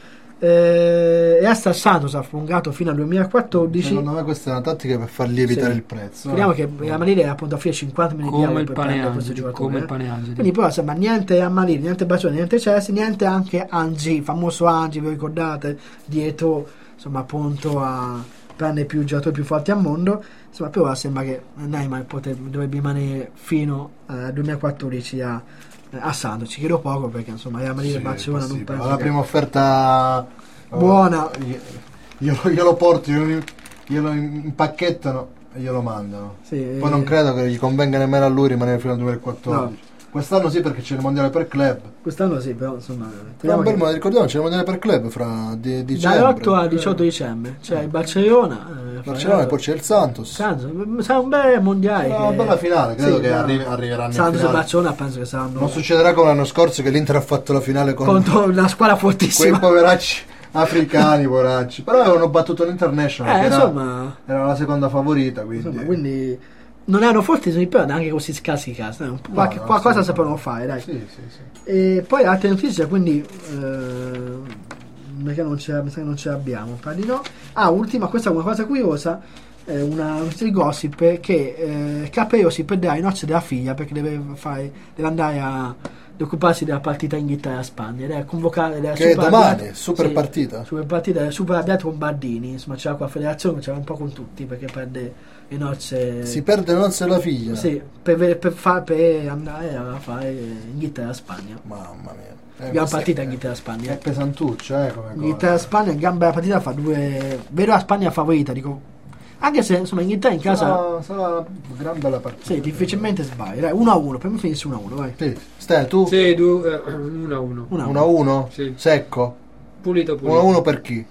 E Astor Santos ha prolungato fino al 2014. Secondo me questa è una tattica per far lievitare il prezzo. Vediamo che la Madrid è appunto a fine 50 milioni di euro per prendere questo giocatore. Come il Paneangeli. Quindi però sembra niente a Madrid, niente Barcellona, niente Chelsea, niente anche Angi, famoso Angi, vi ricordate, dietro, insomma, appunto a prendere più giocatori più forti al mondo. Insomma, però sembra che Neymar dovrebbe rimanere fino al 2014 a Santos. Ci chiedo poco perché insomma Real Madrid e Barcellona non penso la prima offerta buona io lo porto, glielo impacchettano e glielo mandano. Poi non credo che gli convenga nemmeno a lui rimanere fino al 2014. No. Quest'anno sì, perché c'è il mondiale per club. Quest'anno sì, però insomma ricordiamo c'è il mondiale per club fra dicembre. Dal 8 al 18 dicembre c'è il Barcellona e poi c'è il Santos. Sarà un bel mondiale, una bella finale, credo che arriveranno Santos e Barcellona, penso che saranno. Non succederà come l'anno scorso che l'Inter ha fatto la finale contro una squadra fortissima, quei poveracci africani, poveracci. Però avevano battuto l'International che insomma, era la seconda favorita, quindi non erano fortissimi, però neanche così scarsi i casi. Qualcosa sapevano fare, dai. Sì. E poi altre notizie, quindi perché non ce l'abbiamo, di no. Ultima, questa è una cosa curiosa, una notizia di gossip, che Capello si perderà i nozze della figlia perché deve andare a occuparsi della partita Inghilterra-Spagna, ed è convocare che è domani, super partita super arrabbiato con Bardini, insomma c'era qua la federazione, c'era un po' con tutti perché perde le nozze, si perde le nozze della figlia, per andare a fare Inghilterra-Spagna. Mamma mia, gran partita Inghilterra-Spagna, è pesantuccia come Inghilterra-Spagna, gran bella partita, fa due, vedo la Spagna favorita, dico, anche se insomma Inghilterra in casa sarà una gran bella partita. Sì, difficilmente sbagli. Dai, 1-1, per me finisce 1-1, vai. Sì. Stai, tu? Sì, 1-1. 1-1? Sì. Secco? Pulito. 1-1 per chi?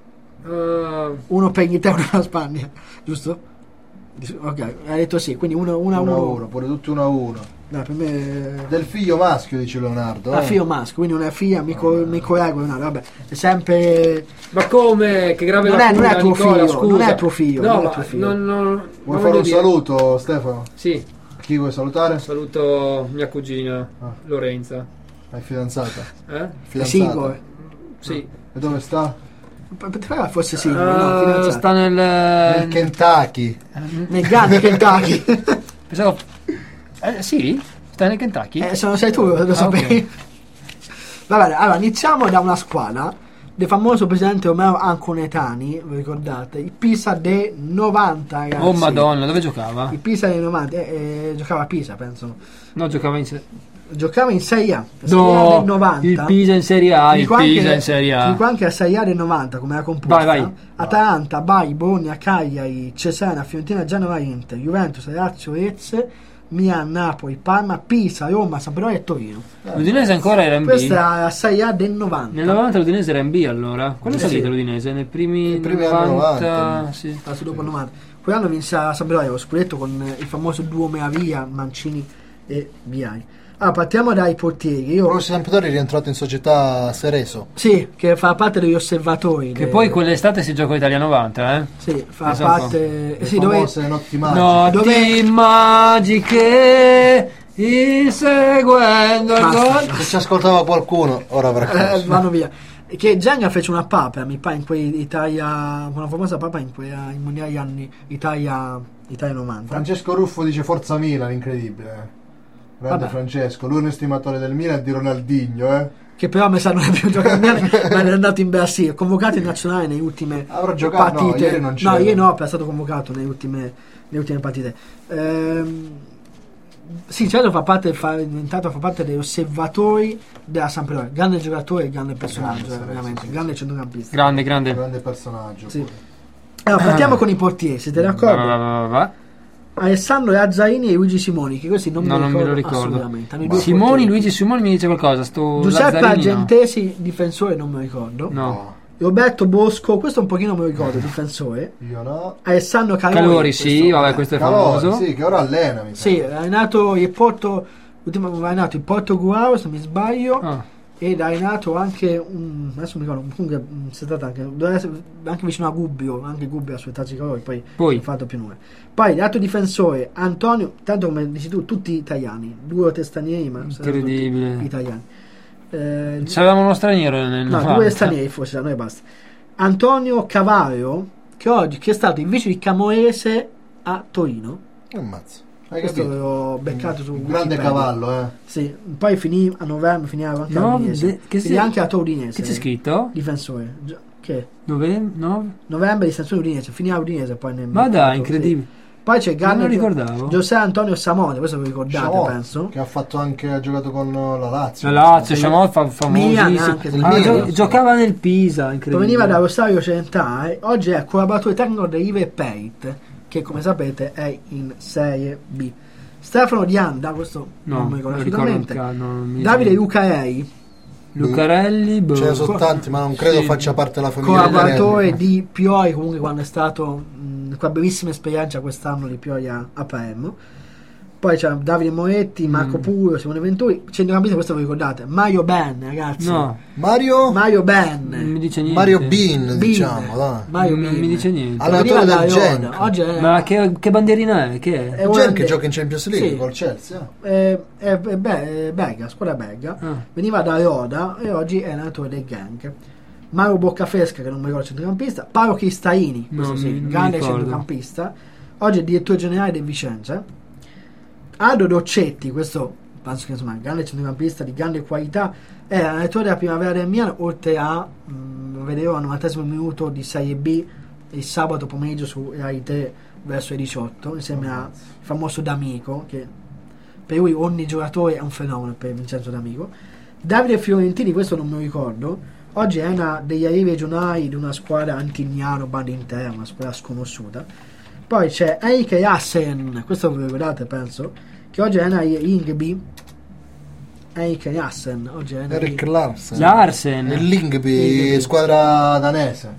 Uno per Inghilterra e uno per la Spagna, giusto? Ok, hai detto sì, quindi 1-1. Pure tutti 1-1. Dai, per me del figlio maschio, dice Leonardo. Figlio maschio, quindi non è figlia, amico Leonardo, vabbè, è sempre. Ma come? Che grave non è tuo figlio, scusa. Non è tuo figlio. No, non vuoi fare un saluto, Stefano? Sì. Chi vuoi salutare? Saluto mia cugina Lorenza. È fidanzata? Fidanzata? Sì. E dove sta? Forse sì, no, sta nel Kentucky. Nel grande Kentucky. Pensavo. Sì? Sta nel Kentucky? Se non sei tu lo sapevi. Okay. Va bene, allora iniziamo da una squadra del famoso presidente Romeo Anconetani, vi ricordate? Il Pisa del 90, ragazzi. Oh madonna, dove giocava? Il Pisa del 90, giocava a Pisa, penso. No, giocava in Serie A. No, del 90. Il Pisa in Serie A, in Serie A. Dico anche a Serie A del 90, come era composta. Vai. Atalanta, Bari, Bologna, Cagliari, Cesena, Fiorentina, Genova, Inter, Juventus, Lazio, Lecce, Milan, Napoli, Parma, Pisa, Roma, Sampdoria e Torino. L'Udinese ancora era in B. Questa è la Serie A del 90. Nel 90 l'Udinese era in B allora. Quando è salita l'Udinese? Nei primi 90. Sì. Dopo il 90. Quell'anno vinse la Sampdoria lo scudetto con il famoso duo Meraviglia, Mancini e Viai. Allora, partiamo dai portieri. Però Sampdoria è rientrato in società Cereso. Sì, che fa parte degli osservatori. Che poi quell'estate si gioca Italia 90, eh? Sì, fa parte. Sì, notti magiche. Inseguendo il gol. Se ci ascoltava qualcuno, ora avrà vanno via. Che Genga fece una papera, mi pare, in quei Italia, una famosa papera in mondiali anni Italia 90. Francesco Ruffo dice Forza Milan, incredibile. Grande Francesco, lui è un estimatore del Milan e di Ronaldinho, che però mi sa non è più giocato ma è andato in Brasile, convocato in nazionale nelle ultime partite. No, ieri non c'era. No, ieri no, è stato convocato nelle ultime partite. Sì, certo, è diventato degli osservatori della Sampdoria. Grande giocatore, grande personaggio, veramente, grande centrocampista. Grande personaggio. Sì. Allora, partiamo con i portieri, siete d'accordo? Alessandro Lazzarini e Luigi Simoni, che questi non me lo ricordo assolutamente. Luigi Simoni mi dice qualcosa. Giuseppe Argentesi, difensore, non me lo ricordo. No. Roberto Bosco, questo un pochino me lo ricordo, difensore. Io no. Alessandro Calori, sì, vabbè, questo è famoso. Sì, che ora allena, mi sì, ha allenato il Porto Gurao, se mi sbaglio. Ed ha allenato anche adesso mi ricordo, comunque si tratta anche vicino a Gubbio, anche Gubbio ha aspettato i Calori, poi ha fatto più numeri. Poi l'altro difensore Antonio, tanto come dici tu, tutti italiani, 2 stranieri, ma incredibile, tutti italiani. C'avevamo uno straniero nel 2 stranieri forse, da noi basta. Antonio Cavallo, che è stato invece di Camorese a Torino. Ammazza. Questo l'ho beccato su grande Cavallo, Sì, poi finì a novembre, finiva anche a Udinese. Anche a Udinese. Che c'è scritto? Difensore. Che? Novembre difensore Udinese, finì a Udinese poi nel ma dai, incredibile. Sì. Poi c'è ricordavo. Giuseppe Antonio Samone, questo lo ricordate, penso. Che ha giocato con la Lazio. Samone famosissimo. Giocava nel Pisa, incredibile. Proveniva da Rosario Centrale, oggi è collaboratore tecnico del River Plate, che come sapete è in Serie B. Stefano Dianda, questo non mi ricordo assolutamente. Davide Lucarelli. Ce ne sono tanti, ma non credo faccia parte della famiglia. Collaboratore di Pioi, comunque quando è stato qua brevissima esperienza quest'anno di Pioi a Palermo. Poi c'è Davide Moretti, Marco Puro, Simone Venturi. Centrocampista, questo vi ricordate? Mario Ben, ragazzi. No. Mario Ben. Non mi dice niente. Mario Bean, diciamo. Mario non mi dice niente. Allenatore del Genk. Oggi è... Ma che banderina è? Che è? Il Genk che gioca in Champions League sì. col Chelsea. È belga, squadra belga. Veniva da Roda e oggi è allenatore del Genk. Mauro Boccafresca, che non mi ricordo, centrocampista. Paolo Chistaini, questo sì, grande centrocampista. Oggi è direttore generale del Vicenza. Aldo Doccetti, questo penso che insomma grande centrocampista di grande qualità, è allenatore della Primavera del Milan, oltre a vedevo al 90° minuto di Serie B il sabato pomeriggio su Rai 3 verso le 18 insieme al famoso D'Amico, che per lui ogni giocatore è un fenomeno per Vincenzo D'Amico. Davide Fiorentini, questo non me lo ricordo, oggi è una degli arrivi regionali di una squadra Antignano, banda interna, una squadra sconosciuta. Poi c'è Erik Larsen, questo vi ricordate penso, che oggi è una Ingeby. Erik Larsen, oggi è Erik Larsen. Il Lyngby, squadra danese.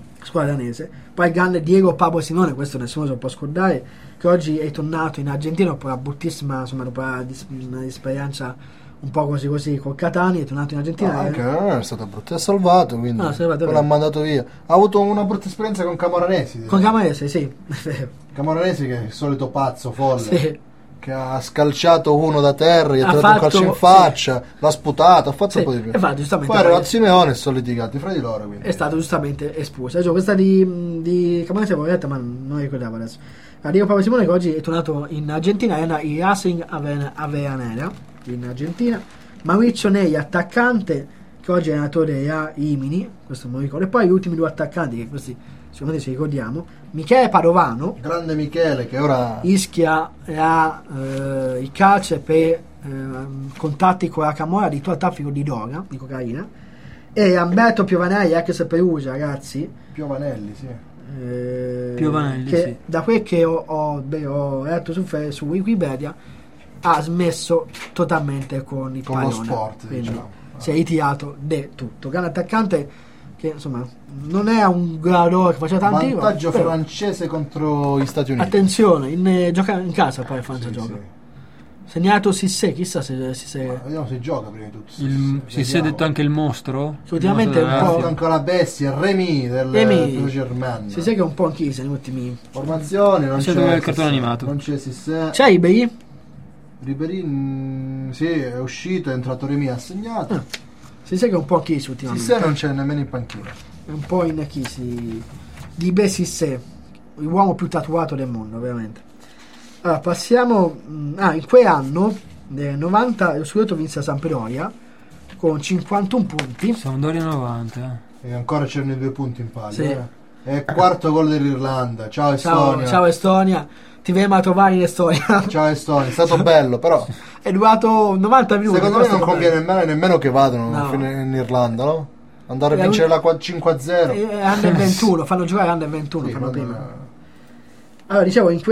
Poi il grande Diego Pablo Simone, questo nessuno se lo può scordare, che oggi è tornato in Argentina dopo una bruttissima, insomma, dopo un'esperienza un po' così col Catania, è tornato in Argentina. Anche non è stato brutto, è salvato, quindi l'ha mandato via. Ha avuto una brutta esperienza con Camoranesi. Con Camoranesi, sì. Camoranesi che è il solito pazzo folle. Sì. Che ha scalciato uno da terra, gli ha tirato un calcio in faccia, l'ha sputato, ha fatto un po' di più. Poi arriva Simeone e sono litigati fra di loro. Quindi. È stato giustamente espulso. Questa di Camoranesi avevo detto, ma non ricordavo adesso. Diego Pablo Simone, che oggi è tornato in Argentina, è il Racing Avellaneda in Argentina. Maurizio Nei, attaccante, che oggi è allenatore a Rimini, questo me lo ricordo. E poi gli ultimi due attaccanti, che questi sicuramente ci ricordiamo, Michele Padovano, grande Michele, che ora Ischia ha il calcio per contatti con la Camorra di tutto il traffico di droga, di cocaina, e Umberto Piovanelli, ex Perugia, ragazzi. Piovanelli, sì. Piovanelli, che sì. Da quel che ho letto su Wikipedia ha smesso totalmente con il pallone, lo sport, quindi diciamo. Si è ritirato di tutto. Grande attaccante che insomma non è un gradore che faceva tanti vantaggio francese contro gli Stati Uniti. Attenzione, gioca in casa, poi Francia gioca. Sì. Segnato Sissé, chissà se vediamo se gioca prima di tutto. Si è detto anche il mostro. Ultimamente è un po' anche la bestia, Remy del Germain. Si sa che è un po' anch'io negli ultimi formazioni, non c'è il cartone animato. Non c'è Sissé. C'è Ribéry? Ribéry sì, è uscito, è entrato Remy, ha segnato. Si sa che è un po' anch'io ultimamente. Sissé non c'è nemmeno in panchina. È un po' in crisi. Di Sissé, l'uomo più tatuato del mondo, veramente. Allora, passiamo. In quell'anno, nel 90, lo scudetto vinse a Sampdoria con 51 punti. Sampdoria 90. E ancora c'erano i 2 punti in palio. Sì. È quarto gol dell'Irlanda. Ciao Estonia. Ciao Estonia. Ti verremo a trovare in Estonia. Ciao Estonia, è stato bello, però. È durato 90 minuti. Secondo me non conviene nemmeno che vadano in Irlanda, no? Andare a vincere la 5-0. Under 21, fanno giocare Under 21, sì, fanno prima. Allora, dicevo, in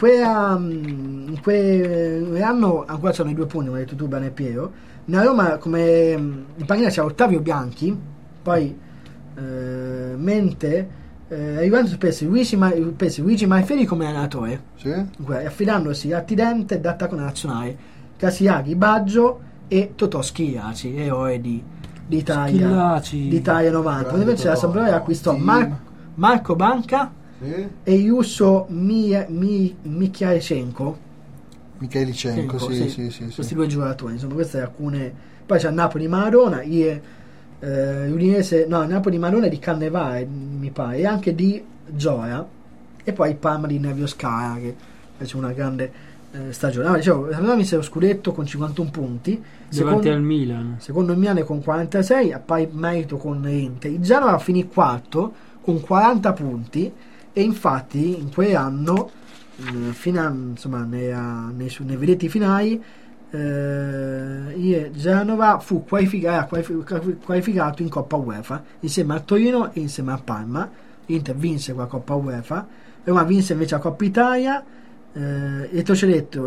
quell'anno ancora c'erano i 2 punti, come hai detto tu, bene Piero. Nella Roma, come in panchina c'era Ottavio Bianchi, poi mente arrivando spesso Luigi Maiferi come allenatore, sì? Affidandosi a Tidente d'attacco nazionale, Casiaghi, Baggio e Totò Schillaci, eroe d'Italia 90. Poi invece la Sampdoria acquistò Marco Banca, sì? E Iusso Mikhailichenko, sì. Questi 2 giocatori, insomma, queste alcune. Poi c'è Napoli Maradona, l'Udinese, Napoli Maradona di Cannevare mi pare, e anche di Gioia, e poi il Parma di Nevio Scala, che fece una grande stagione. Dicevo, aveva messo lo scudetto con 51 punti davanti al Milan, secondo il Milan con 46, a pari merito con l'Inter. Il Genoa finì quarto con 40 punti, e infatti in quell'anno nei vedetti finali il Genova fu qualificato in Coppa UEFA insieme a Torino e insieme a Parma. L'Inter vinse la Coppa UEFA, Roma vinse invece la Coppa Italia, Retrocesso,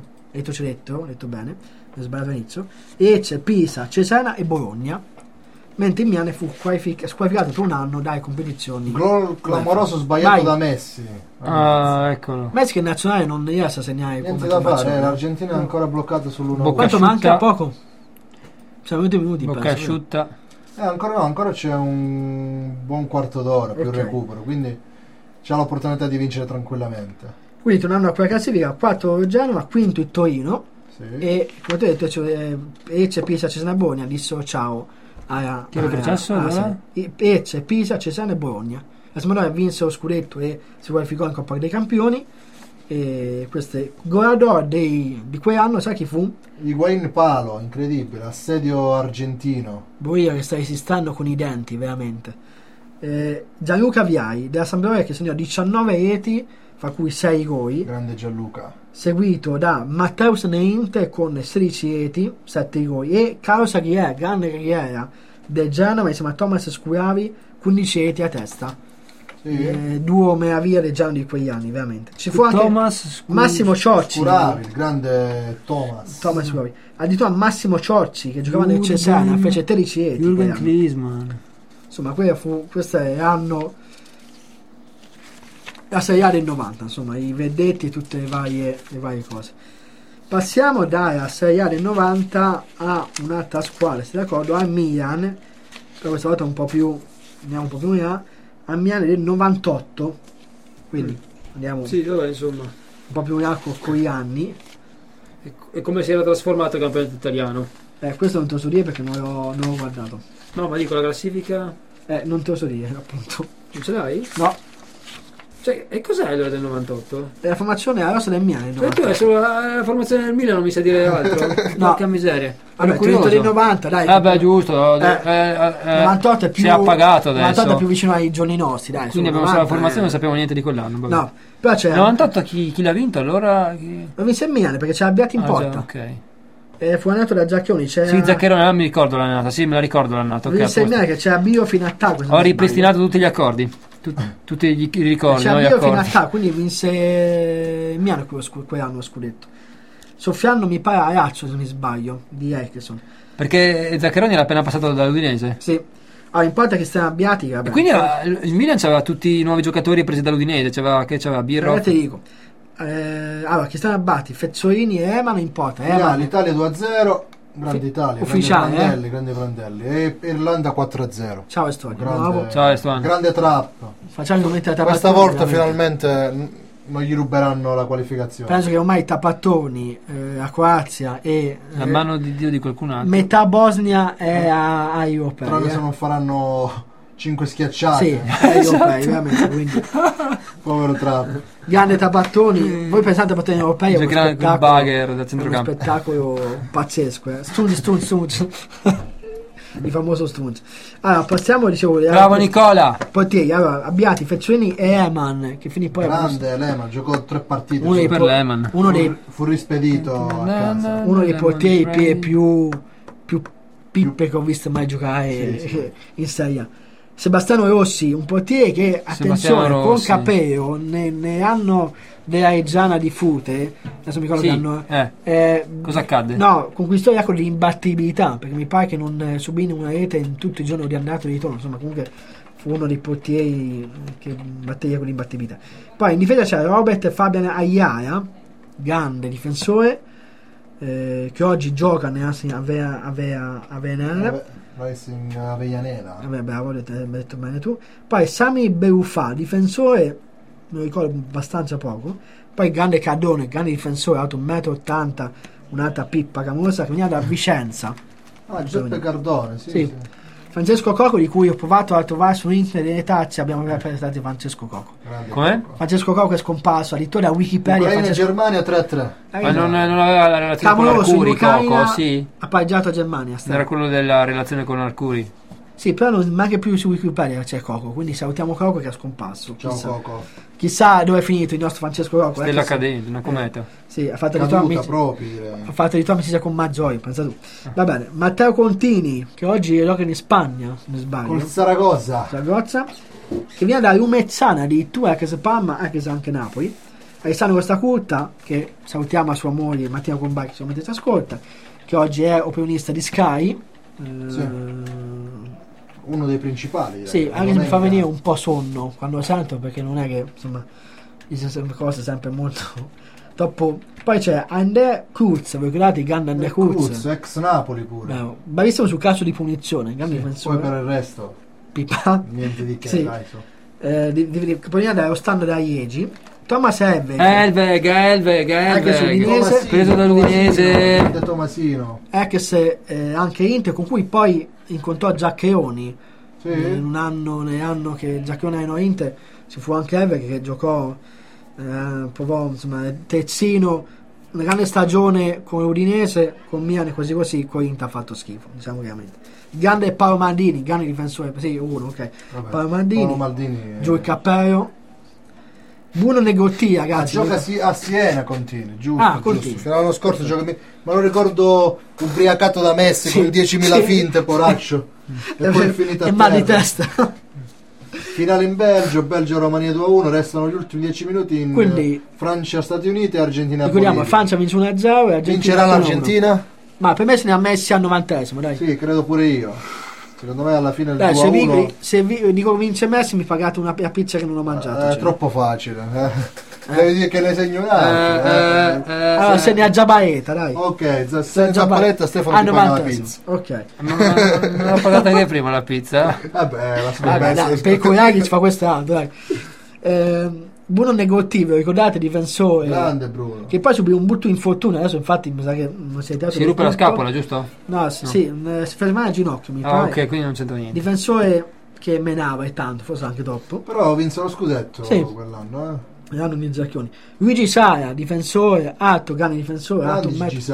e c'è Pisa, Cesena e Bologna. mentre il Milan fu squalificato per un anno dalle competizioni. Clamoroso sbagliato da Messi. Eccolo. Messi che in nazionale non riesce a segnare. Niente da fare, l'Argentina è ancora bloccata sull'1-1. Quanto manca? Poco? Siamo 20 minuti. Bocca asciutta. Ancora c'è un buon quarto d'ora più recupero, quindi c'ha l'opportunità di vincere tranquillamente. Quindi tornando a quella classifica, 4 il Genoa, quinto il Torino, e come ti ho detto Lecce, Pisa, Cesena e Bologna dissero ciao che è processo? Lecce, Pisa, Cesena e Bologna. La Sampdoria vinse lo scudetto e si qualificò in Coppa dei Campioni. E queste goleador di quell'anno, sai chi fu? Higuaín Palo, incredibile, assedio argentino. Boia che stai stando con i denti veramente. Gianluca Viai della Sampdoria che segnò 19 reti, fra cui 6 gol. Grande Gianluca. Seguito da Matteus Neinte con 16 reti, 7 gol, e Carlos Aguilera, grande carriera del Genoa insieme a Thomas Scuravi, 15 reti a testa. Duo meraviglia del Genoa di quegli anni, veramente. Ci fu anche Massimo Ciocci, il grande Thomas Scuravi. Addirittura Massimo Ciocci che giocava nel Cesena, fece 13 reti. Jürgen Klinsmann. Insomma, questo è l'anno, la Serie A del 90, insomma, i vedetti e tutte le varie cose. Passiamo dalla Serie A del 90 a un'altra squadra, siete d'accordo? Al Milan, però questa volta andiamo un po' più in là, al Milan del 98, quindi andiamo insomma un po' più in là con gli anni. E come si era trasformato il campionato italiano? Questo non te lo so dire perché non l'ho guardato. No, ma dico la classifica. Non te lo so dire, appunto. Non ce l'hai? No. Cioè, e cos'è l'ora del 98? La formazione la rosa del Milan. Cioè, tu adesso la formazione del Milan non mi sa dire altro? No. Porca miseria. Vabbè, tu del 90, dai. Vabbè, giusto. 98 è più, si è appagato adesso. 98 è più vicino ai giorni nostri, dai. Quindi abbiamo la formazione, non sappiamo niente di quell'anno. Vabbè. No, però c'è 98 chi l'ha vinto allora? Lo vinse il Milan perché c'era Abbiati in porta. Ok. Fu andato da Giacchioni. Sì, Zaccherone, non mi ricordo l'annata. Sì, me la ricordo l'annata. Vinse il Milan che c'era Bio fino a attacco. Ho ripristinato tutti gli accordi. Tutti i ricordi. C'era Bio fino a attacco, quindi vinse il Milan quell'anno lo scudetto. Soffiando mi pare a Raccio, se non mi sbaglio, di Erikson. Perché Zaccheroni era appena passato dall'Udinese. Sì. Allora, in porta Cristiano Abbiati. E quindi il Milan c'aveva tutti i nuovi giocatori presi dall'Udinese. C'aveva Birro. Te dico. Allora, Cristiano Abbiati, Fezzolini e Eman in porta. L'Italia 2-0. Grande Italia, ufficiale, grande Prandelli, e Irlanda 4-0. Ciao Estonia. Ciao Estonia. Grande trap. Facciamo questa volta finalmente non gli ruberanno la qualificazione. Penso che ormai Tapattoni, la Croazia e la mano di Dio di qualcun altro. Metà Bosnia è a europei. Però se non faranno 5 schiacciate. Sì, europei, veramente. Quindi. Povero Trap. Grande Tapattoni. Voi pensate a Tapattoni europei? È uno spettacolo pazzesco. Stunz. Il famoso Stunz. Allora, passiamo, dicevo. Bravo Nicola. Portieri, allora, Abbiati, Fezzolini e Eman, che finì poi. Grande Lehmann, giocò 3 partite. Fu rispedito a casa. Uno dei portieri più pippe che ho visto mai giocare in Serie A. Sebastiano Rossi, un portiere che, attenzione, con Capeo ne hanno della Reggiana di Fute, adesso mi ricordo che hanno cosa accadde? No, conquistò il record di imbattibilità, perché mi pare che non subì una rete in tutto il giorno di andata e ritorno, insomma comunque fu uno dei portieri che batté con l'imbattibilità. Poi in difesa c'era Robert Fabian Ayala, grande difensore, che oggi gioca nella Avenel Racing Avellaneda. Bravo, hai detto bene tu. Poi Sami Beufà, difensore, non ricordo abbastanza poco. Poi grande Cardone, grande difensore, alto 1,80 m, un'altra pippa camosa che veniva da Vicenza. Giuseppe Cardone, sì. Francesco Coco, di cui ho provato a trovare su internet delle tacce, abbiamo presentato Francesco Coco. Com'è? Francesco Coco è scomparso, addirittura Wikipedia. Ucraina e Germania 3-3. Ma non aveva la relazione con Arcuri, Coco, sì? Ha pareggiato Germania. Era quello della relazione con Arcuri. Sì, però non manca più su Wikipedia c'è Coco, quindi salutiamo Coco che è scomparso. Ciao Coco. Chissà dove è finito il nostro Francesco Coco. Stella cadente, una cometa. Sì, ha fatto ritorno amicizia con Mazzoi, pensa tu. Va bene, Matteo Contini, che oggi gioca in Spagna, se non sbaglio. Con Saragozza, che viene da Lumezzana, addirittura anche se Parma, anche se anche Napoli. Alessandro Costa Curta, che salutiamo a sua moglie Mattina Combai, che sicuramente ci ascolta, che oggi è opinionista di Sky. uno dei principali. Sì, anche se mi fa venire un po' sonno quando lo sento, perché non è che insomma dice sempre cose sempre molto troppo. Poi c'è Ander Kurz, voi ricordate Ander Kurz, ex Napoli pure. No, bravissimo sul calcio di punizione, grande difensore. Poi per il resto Pipa. niente di che, sì. dai, proveniva dallo stand da Iegi. Thomas Elveg preso dall'Udinese, da Tomasino, anche Inter, con cui poi incontrò Giaccheoni. sì. Nell'anno che Giaccheoni era a Inter ci fu anche Elveg che giocò, provò insomma terzino, una grande stagione con l'Udinese, con Milan e così con Inter ha fatto schifo, diciamo chiaramente. Grande Paolo Maldini, grande difensore, sì, uno, ok. Vabbè, Paolo Maldini giù il cappello. Bruno Negotti, ragazzi. Gioca a Siena, giusto. Fino all'anno scorso gioca, ma lo ricordo ubriacato da Messi con 10.000 finte, poraccio. E poi è finita a mal di testa. Finale in Belgio-Romania 2-1, restano gli ultimi 10 minuti Quindi, Francia-Stati Uniti e Argentina. Ricordiamo, Francia vince 1-0 e vincerà l'Argentina? Ma per me se ne ha messi al 90esimo, dai. Sì, credo pure io. Secondo me alla fine il 2-1. Se dico vince Messi mi pagate una pizza che non ho mangiato. È troppo facile. Devi dire che ne segno un altro. Allora se ne ha già Baeta, dai. Ok, senza paletta Stefano ti paga la pizza. Ok. Non l'ho pagata che prima la pizza. Vabbè, per i cogliaghi ci fa quest'altro, dai. Bruno Negotti, ricordate, difensore, grande Bruno, che poi subì un brutto infortunio, adesso infatti mi sa che non si è tirato, si ruppe la scapola, giusto? No, si fermava a ginocchio, ok, quindi non c'entra niente. Difensore che menava e tanto, forse anche troppo, però vinse lo scudetto quell'anno, l'anno di Zacchioni. Luigi Sala, difensore alto, grande difensore, alto,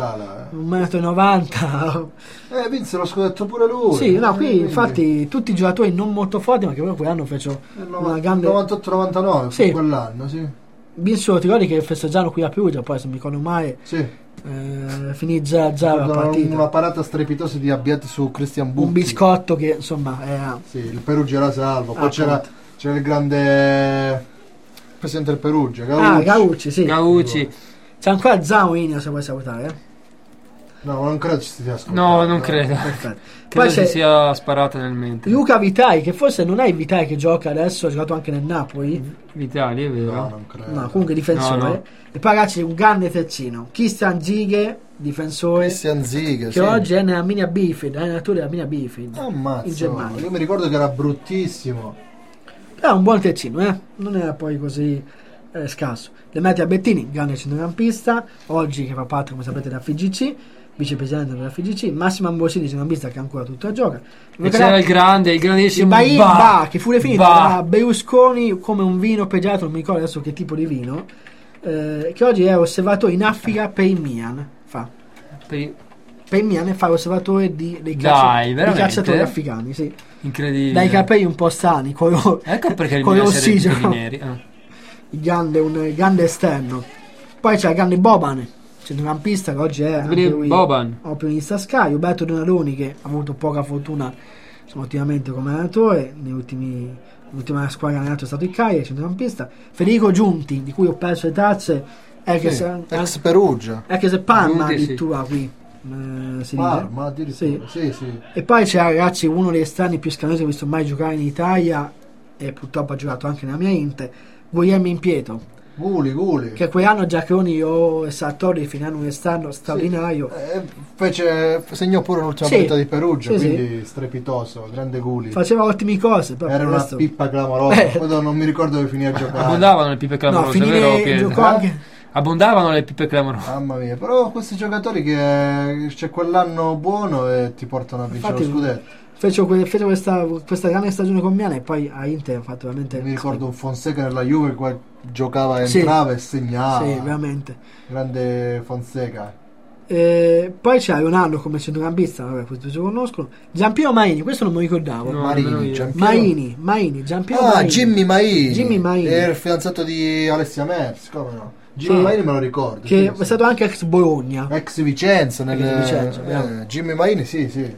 1,90 m. Vinse lo scudetto pure lui. Sì, no, qui infatti tutti i giocatori non molto forti, ma che poi quell'anno fecero una grande 98-99, sì. Quell'anno, sì. Vinsero, ti ricordi che festeggiano qui a Perugia, poi se mi ricordo mai, sì. Finì già la partita. Una parata strepitosa di Abbiati su Christian Bucchi. Un biscotto che insomma era... Sì, il Perugia era salvo. Poi c'era il grande presidente del Perugia, Gaucci, sì. Gaucci. C'è ancora Zauini, se vuoi salutare, No, non credo ci stia ascoltando. No, non credo. Perfetto. Poi si sia sparato nel mente. Luca Vitali, che forse non è il Vitali che gioca adesso, ha giocato anche nel Napoli. Vitali, è vero. No, non credo. No, comunque difensore. No. E poi ragazzi un grande terzino, Christian Zighe, difensore. Christian Zighe, che oggi è nella Minia Bielefeld, è allenatore della Minia Bielefeld in Germania. Io mi ricordo che era bruttissimo. È un buon terzino, non era poi così scarso. Demetrio Bettini, grande centrocampista, oggi che fa parte, come sapete, della FIGC, vicepresidente della FIGC. Massimo Ambrosini, centrocampista che ancora tutto gioca. E c'era il grandissimo Ba, che fu definito da Berlusconi come un vino pregiato, non mi ricordo adesso che tipo di vino, che oggi è osservatore in Africa per il Milan. Per il Milan fa l'osservatore dei cacciatori africani, sì. Incredibile. Dai capelli un po' strani, ecco perché il Milan si neri. Un grande esterno. Poi c'è il grande Boban, centrocampista, che oggi è opinionista Sky. Roberto Donadoni, che ha avuto poca fortuna ultimamente come allenatore, l'ultima squadra allenato è stato il Cagliari, centrocampista. Federico Giunti, di cui ho perso le tazze, ex Perugia, ex Parma addirittura qui. Parma addirittura, sì. E poi c'è, ragazzi, uno degli esterni più scandalosi che ho visto mai giocare in Italia, e purtroppo ha giocato anche nella mia Inter, Guglielmo Impieto. Guli. Che quell'anno Giaccheroni e Sartori finiranno un esterno straordinario. Segnò pure l'ultima partita di Perugia, quindi strepitoso, grande Guli. Faceva ottime cose. Era una pippa clamorosa. Poi non mi ricordo dove finì a giocare. Abbondavano le pippe clamorose, vero? Abbondavano le pippe clamorose. Mamma mia, però questi giocatori che c'è quell'anno buono e ti portano a vincere lo scudetto. Fece questa grande stagione con Milan e poi a Inter ha fatto veramente. Mi ricordo un Fonseca nella Juve che giocava, entrava e segnava. Sì, veramente. Grande Fonseca. Poi c'è Ronaldo come centrocampista, questo si conoscono. Giampiero Maini, questo non mi ricordavo. Maini, Giampiero Maini. Jimmy Maini. Era il fidanzato di Alessia Merz, come no? Jimmy Maini me lo ricordo. Che è stato anche ex Bologna. Ex Vicenza. Jimmy Maini, sì.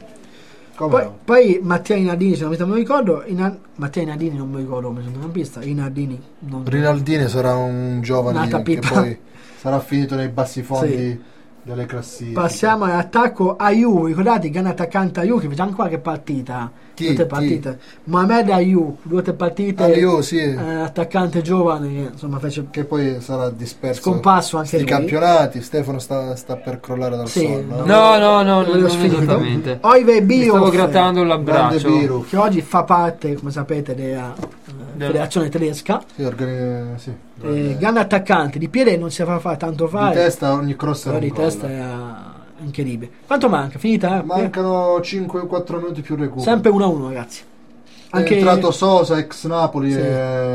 Poi Mattia Rinaldini, se non mi ricordo, Mattia Rinaldini non mi ricordo come centrocampista. Rinaldini sarà un giovane che poi sarà finito nei bassi fondi delle classifiche. Passiamo all'attacco Ayew, ricordate il grande attaccante Ayew che fece anche qualche partita. Chi? 2 o 3 partite. Mohamed Ayew, 2 o 3 partite. Ayew, sì. Attaccante giovane che insomma fece, che poi sarà disperso. Scomparso anche i campionati. Stefano sta per crollare dal sonno. No, non esattamente. Oive Bioff, stavo grattando l'abbraccio. Che oggi fa parte, come sapete, della federazione tedesca. Sì, grande attaccante, di piede non si fa fare tanto fare. Di testa ogni cross era di testa era incredibile. Quanto manca? Finita? Mancano 5-4 minuti più recupero. Sempre 1-1, ragazzi. Anche è entrato Sosa, ex Napoli, sì.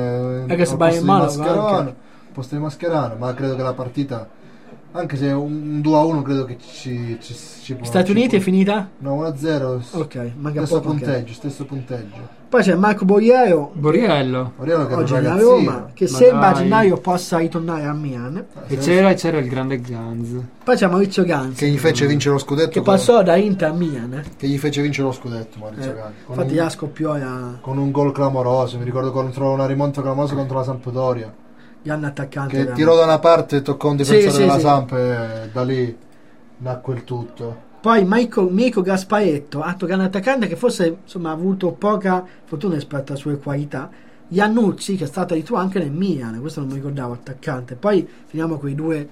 Ex Mascherano, posto di Mascherano, ma credo che la partita, anche se un 2-1, credo che ci può. Stati Uniti è finita? No, 1-0. Ok, manca stesso poco, punteggio, stesso punteggio. Poi c'è Marco Borriello che oggi è a Roma, che sembra a gennaio possa ritornare a Milan. E c'era il grande Ganz. Poi c'è Maurizio Ganz, che gli fece vincere lo scudetto, che passò da Inter a Milan, che gli fece vincere lo scudetto Maurizio Ganz. Infatti la scoppiò con un gol clamoroso, mi ricordo, contro una rimonta clamorosa contro la Sampdoria. Grande attaccante, che tirò da una parte e toccò un difensore della Samp, e da lì nacque il tutto. Poi Mirko Gasparetto, altro grande attaccante che forse insomma ha avuto poca fortuna rispetto alle sue qualità. Iannuzzi, che è stato addirittura anche nel Milan, questo non mi ricordavo, attaccante. Poi finiamo con i due,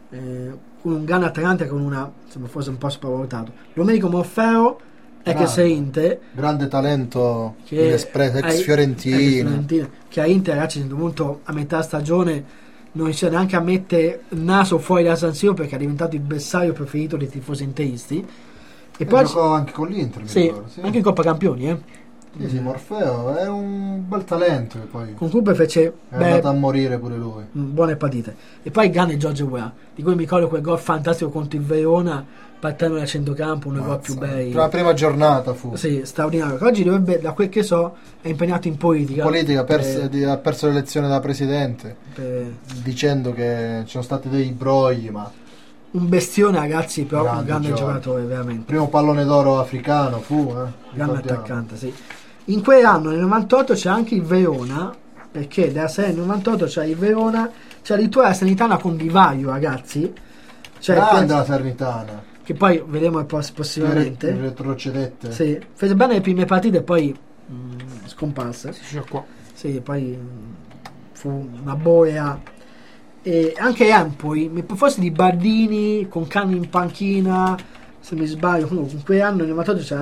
con un grande attaccante con una, insomma, forse un po' sopravvalutato. Domenico Morfeo, ex Inter, grande talento, ex Fiorentina, che a Inter, ragazzi, è venuto a metà stagione, non riesce neanche a mettere il naso fuori da San Siro perché è diventato il bersaglio preferito dei tifosi interisti. E poi giocò anche con l'Inter, mi ricordo, anche in Coppa Campioni, Sì, Morfeo è un bel talento, che poi con Cooper fece è andato a morire pure lui. Buone partite. E poi grande Giorgio Weah, di cui mi ricordo quel gol fantastico contro il Verona, partendo da centrocampo, uno dei gol più bei. La prima giornata fu. Sì, straordinario. Oggi dovrebbe, da quel che so, è impegnato in politica. Ha perso l'elezione da presidente, dicendo che ci sono stati dei brogli, ma un bestione, ragazzi, però un grande giocatore, veramente. Primo pallone d'oro africano fu, grande attaccante, sì. In quell'anno, nel 98, c'è anche il Verona, perché della serie 98 c'è il Verona, c'è addirittura la Salernitana con Di Vaio, ragazzi. Grande la Salernitana, che poi vedremo possibilmente retrocedette. Sì, fece bene le prime partite e poi scomparse. Sì, poi fu una boia. E anche Empoli, forse di Bardini con Cani in panchina, se mi sbaglio. Comunque in quell'anno nel 98 c'è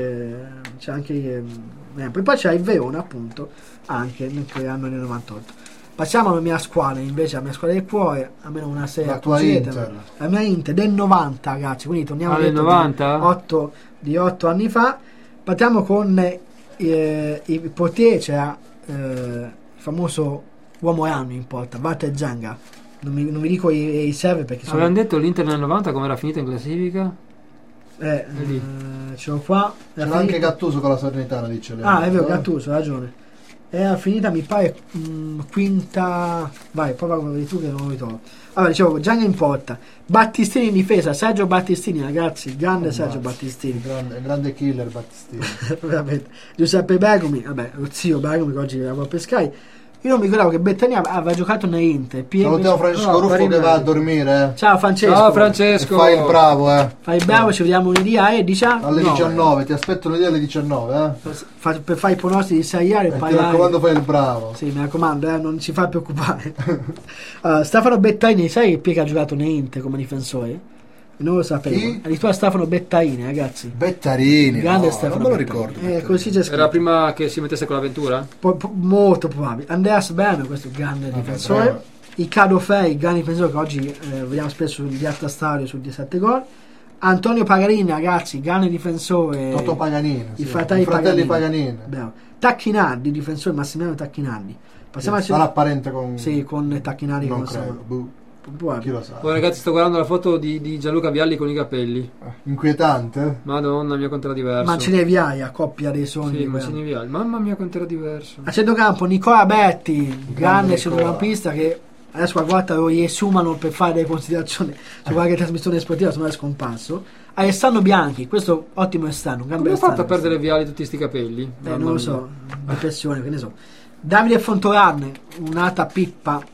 anche Empoli. Poi c'è il Verona, appunto, anche in quell'anno nel 98. Passiamo alla mia squadra, invece, la mia squadra del cuore, almeno una serie. La tua Inter. La mia Inter del 90, ragazzi, quindi torniamo del 90? Di 8 anni fa. Partiamo con il portiere, c'era il famoso uomo anno in porta, Walter Zenga. Non mi dico i serve perché avevano detto l'Inter nel 90 come era finita in classifica? Ce l'ho qua. C'era anche Gattuso con la Salernitana, dice lei. È vero, Gattuso, ha ragione. Era finita, mi pare, quinta. Vai, prova come vedi tu che non lo ritrovo. Allora, dicevo, Gianni in porta, Battistini in difesa, Sergio Battistini, ragazzi, grande Sergio Battistini. Grande killer Battistini. Veramente. Giuseppe Bergomi, vabbè, lo zio Bergomi che oggi lavora per Sky. Io non mi ricordavo che Bettani aveva giocato nell'Inter. Salutiamo Francesco Ruffo che va a dormire. Ciao Francesco. Ciao Francesco. E fai il bravo, Fai il bravo, ci vediamo lunedì alle 19. Ti aspetto lunedì alle 19, per fare i pronostici di Serie A e mi raccomando, fai il bravo. Sì, mi raccomando, non ci fa preoccupare. Stefano Bettaini, sai che ha giocato nell'Inter come difensore? Non lo sapevo. Addirittura Stefano Bettaini, ragazzi. Bettarini, grande Stefano. Non me lo ricordo. Così c'è era prima che si mettesse con l'avventura? Molto probabile. Andreas Berne, questo grande difensore. Riccardo Fei, grande difensore che oggi vediamo spesso sul Diatta Stadio sul 17 gol. Antonio Paganini, ragazzi, grande difensore. Toto Paganini, i fratelli Paganini. Tacchinardi, difensore Massimiliano Tacchinardi. Passiamo sarà parente con Tacchinardi. Non credo. Chi lo sa. Poi ragazzi, sto guardando la foto di Gianluca Vialli con i capelli. Inquietante. Madonna mia, quanto era diverso. Mancini e Viaia, coppia dei sogni. Sì, Mancini e Vialli. Mamma mia, quanto era diverso. A centrocampo Nicola Betti, grande centrocampista che adesso a guarda lo riesumano per fare delle considerazioni su qualche trasmissione sportiva, se non è scomparso. Alessandro Bianchi, questo ottimo esterno. Come ha fatto a perdere Vialli tutti sti capelli? Non lo so, depressione, che ne so. Davide Fontoranne, un'altra pippa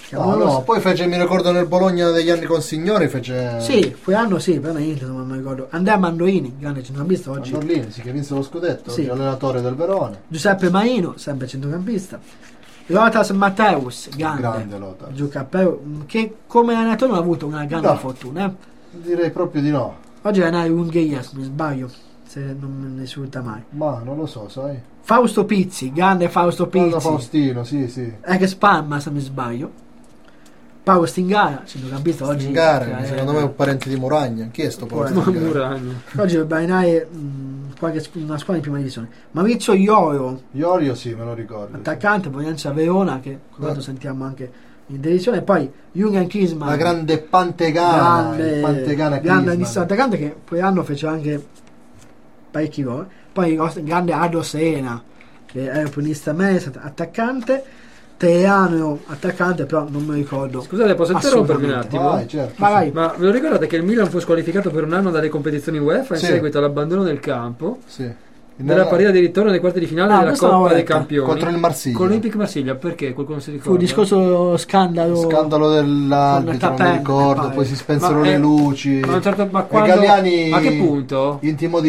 No, poi mi ricordo nel Bologna degli anni con Signori Sì, quell'anno sì, però niente, non mi ricordo. Andrea Mandoini, grande centrocampista oggi. Mandolini, sì, che vinse lo scudetto, sì. Allenatore del Verona. Giuseppe Maino, sempre centrocampista. Lothar Matthäus, grande Lothar. Che come allenatore non ha avuto una grande fortuna. Direi proprio di no. Oggi è in Ungheria, se mi sbaglio, se non me ne risulta mai. Ma non lo so, sai. Fausto Pizzi, grande Fausto Pizzi. Faustino, sì. Ex Parma, se mi sbaglio. Paolo Stingara, centrocampista oggi. Stingara, secondo me è un parente di Muragna. Chi è sto Paolo Stingara? Oggi dovrebbe allenare una squadra in prima divisione. Maurizio Iorio sì, me lo ricordo. Attaccante, Provenienza Verona, che quando sentiamo anche in televisione. E poi Jürgen Klinsmann, la grande Pantegana. Grande attaccante che quell'anno fece anche parecchi gol. Poi il grande Aldo Serena, che è opponista attaccante. Teano attaccante, però non mi ricordo. Scusate, posso interrompermi un attimo? Vai, certo. Vai. Ma ve lo ricordate che il Milan fu squalificato per un anno dalle competizioni UEFA in seguito all'abbandono del campo? Sì. Nella partita di ritorno nei quarti di finale della Coppa dei Campioni contro il Marsiglia. Con l'Olympique Marsiglia, perché qualcuno si ricorda? Fu il discorso scandalo dell'arbitro, non mi ricordo, poi si spensero le luci. Ma Galliani, a che punto? Intimo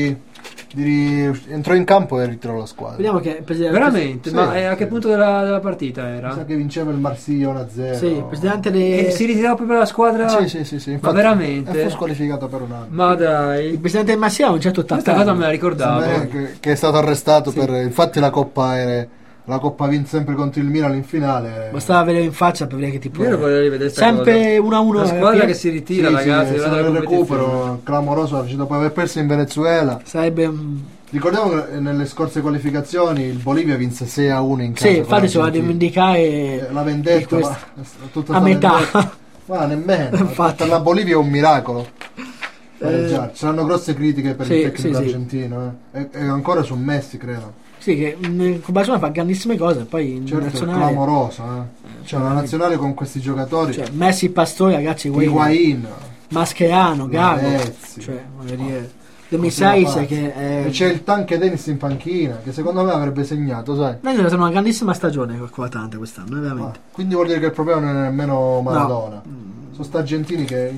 entrò in campo e ritirò la squadra. Vediamo che veramente, ma a che punto della partita era? Sa che vinceva il Marsiglia 1-0. Sì, il presidente e si ritirava proprio la squadra. Sì. Infatti, ma veramente? fu squalificato per un anno. Ma dai, il presidente del Marsiglia un certo questa cosa me la ricordavo. Che è stato arrestato per. Infatti la Coppa vinse sempre contro il Milan in finale. Bastava vedere in faccia per vedere che tipo. Io vorrei rivedere sempre 1-1. La squadra che si ritira, ragazzi. Sì, il recupero clamoroso dopo aver perso in Venezuela. Sarebbe. Ricordiamo che nelle scorse qualificazioni il Bolivia vinse 6-1 in casa. Sì, infatti si va a rivendicare la vendetta a metà. Ma nemmeno. Per la Bolivia è un miracolo. C'erano grosse critiche per il tecnico argentino. E ancora su Messi, credo. Sì, che in Barcellona fa grandissime cose, poi in nazionale è clamoroso, C'è una nazionale con questi giocatori. Cioè, Messi, Pastore, ragazzi, Higuain, Mascherano, Gago, cioè, voglio dire, De Miseis che è. E c'è il Tanque Dennis in panchina, che secondo me avrebbe segnato, sai. Noi abbiamo una grandissima stagione con l'Atalanta quest'anno, veramente. Quindi vuol dire che il problema non è nemmeno Maradona. Sono sta argentini che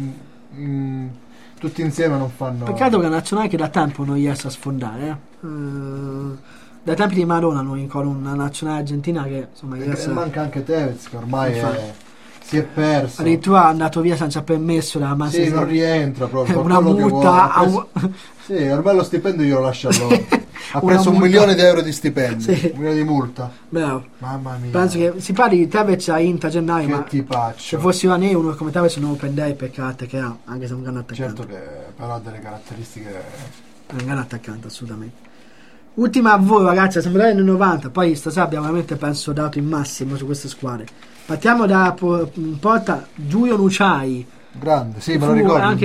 tutti insieme non fanno. Peccato che la nazionale che da tempo non riesce a sfondare, dai tempi di Maradona non ricordo una nazionale argentina che insomma manca anche Tevez che ormai si è perso, addirittura è andato via senza permesso dalla Manchester. Sì, non rientra proprio una multa sì, ormai lo stipendio io lo lascio a loro. Ha preso 1 milione di euro di stipendio, 1 milione di multa. Bravo. Mamma mia, penso che si parli di Tevez a Inter gennaio, che ma tipaccio. se fossi Ivanei uno come Tevez non lo prenderei per carattere che ha, anche se è un grande attaccante. Certo che però ha delle caratteristiche, è un grande attaccante assolutamente. Ultima a voi ragazzi, siamo nel 90, poi stasera abbiamo veramente penso dato il massimo su queste squadre. Partiamo da in porta Giulio Nuciai, grande, sì, me lo ricordo, anche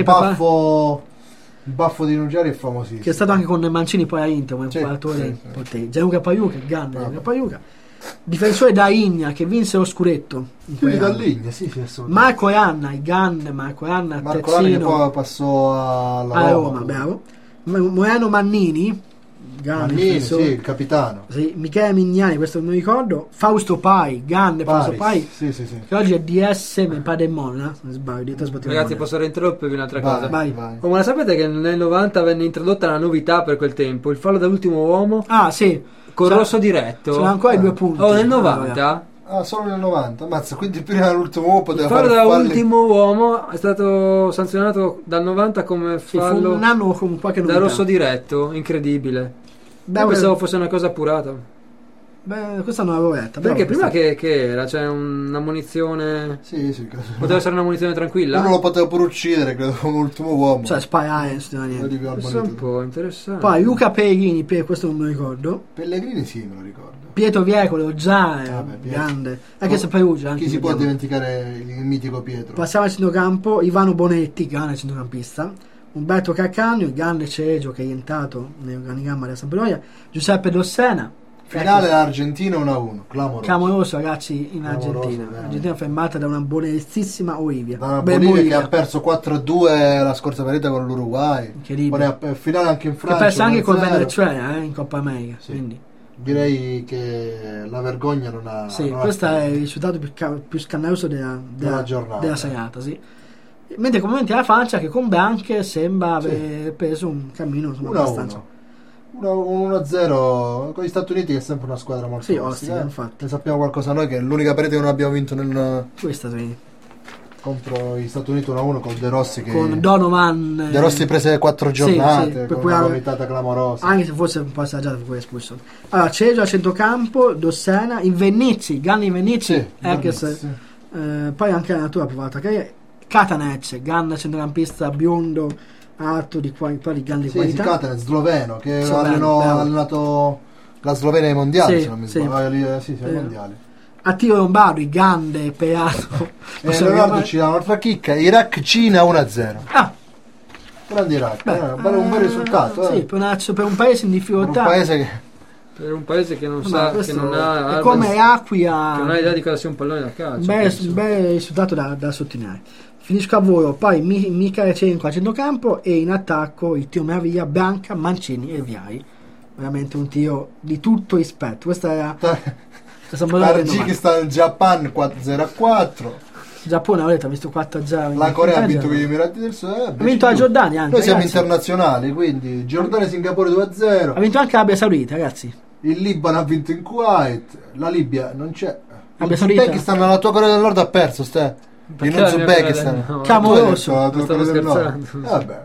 il baffo di Nuciai è famosissimo, che è stato anche con Mancini poi a Inter come giocatore. Gianluca Pagliuca, grande Gianluca Pagliuca, difensore da Igna che vinse lo scudetto dall'Igna, sì, Marco Ianna, il grande Marco Ianna che poi passò alla Roma, bravo. Moreno Mannini, sì, il capitano. Sì, Michele Mignani, questo non mi ricordo. Fausto Pai, grande Fausto Pai, sì. che oggi è DS, mi pare del Modena, non sbaglio. Ragazzi, posso reinterrompervi un'altra cosa? Vai. Come la sapete che nel 90 venne introdotta una novità per quel tempo, il fallo dall'ultimo uomo? Ah, sì. Con rosso diretto. Sono ancora i 2 punti. Nel 90? Solo nel 90, mazza, quindi prima dell'ultimo uomo poteva fare il fallo dall'ultimo uomo è stato sanzionato dal 90 come fallo un anno con qualche novità. Da rosso diretto, incredibile. Pensavo fosse una cosa appurata. Beh, questa non l'avevo letta. Perché prima che era? C'è una munizione. Sì. Poteva essere una munizione tranquilla? Uno lo poteva pure uccidere, credo, come ultimo uomo. Cioè, sparare, niente. Questo è un po' interessante. Poi Luca Pellegrini, questo non me lo ricordo. Pellegrini sì, me lo ricordo. Pietro Viecolo, già grande. Anche se Perugia. Chi si può dimenticare il mitico Pietro? Passiamo al centrocampo, Ivano Bonetti, grande centrocampista. Umberto Calcagno, il grande Cereggio che è rientrato nell'organigramma della Sampdoria. Giuseppe Dossena. Finale Argentina 1-1, clamoroso ragazzi in Argentina. Argentina fermata da una buonissima Olivia. Da una Bolivia che ha perso 4-2 la scorsa partita con l'Uruguay. Incredibile. Poi finale anche in Francia. Che ha perso anche con Venezuela in Coppa America. Sì. Quindi Direi che la vergogna non ha... Sì, non questo ha è il risultato più scandaloso della giornata. Della serata, sì. Mentre complimenti alla Francia che con Bianche sembra aver preso un cammino abbastanza... 1-0 con gli Stati Uniti, che è sempre una squadra molto ostica, infatti. Ne sappiamo qualcosa noi, che è l'unica partita che non abbiamo vinto contro gli Stati Uniti 1-1 con De Rossi, che con Donovan De Rossi prese 4 giornate, sì, con una vomitata clamorosa, anche se forse un po' assaggiato per espulsione. Allora Ceso a centrocampo, Dossena in Venizzi, Ganni in Venizzi, poi anche la natura ha provato Katanec, Ganna centrocampista biondo alto di grandi qualità. Katanec, sloveno, che ha allenato la Slovenia ai mondiali, se non mi sbaglio. Ai mondiali. A tiro Lombardi, Gande, Peato. Leonardo ci dà un'altra chicca: Iraq-Cina 1-0. Grande Iraq, un bel risultato. Sì, per un paese in difficoltà. Per un paese che non sa, che non ha, è come Acquia, che non ha idea di cosa sia un pallone da calcio. Un bel risultato da sottolineare. Finisco a volo, poi Michalenko a centrocampo e in attacco il tiro meraviglia Bianca, Mancini e Viai. Veramente un tiro di tutto rispetto. Questa era Tagikistan Japan 4-0-4. Giappone ha visto 4-0. La Corea ha vinto con gli Emirati del Sud. Ha vinto la Giordania anche. Noi siamo internazionali, quindi Giordania Singapore 2-0. Ha vinto anche l'Arabia Saudita, ragazzi. Il Libano ha vinto in Kuwait. La Libia non c'è. L'Uzbekistan, la tua Corea del Nord ha perso, in Uzbekistan. Clamoroso. Vabbè.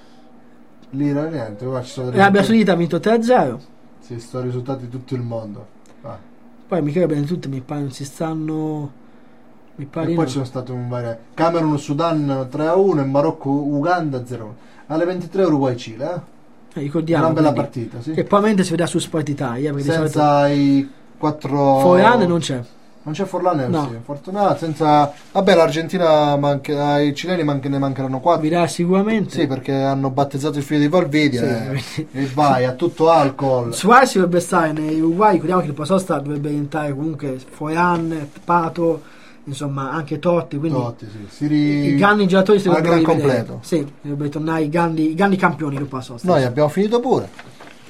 Lira niente. L'Arabia Saudita ha vinto 3-0. Sì, sto risultati di tutto il mondo. Poi Michele Benetutti mi pare non si stanno. E poi ci sono state Camerun Sudan 3-1 e Marocco Uganda 0-1. Alle 23 Uruguay Cile. Ricordiamo una bella partita, sì. Che probabilmente si vedrà su Sport Italia. Senza i 4 Forlan non c'è. Non c'è Forlan, no. Sì, fortunato. Senza. Vabbè, l'Argentina ai cileni ne mancheranno 4. Dirà sicuramente. Sì, perché hanno battezzato il figlio di Valvidi e vai, a tutto alcol. Suarez dovrebbe stare nei Uruguay. Ricordiamo che il Pasosta dovrebbe entrare comunque Forlan, Pato, insomma anche Totti. Quindi sì. I grandi giocatori si dovrebbero completo. Sì, dovrebbero tornare i grandi campioni del Pasosta. Noi abbiamo finito pure.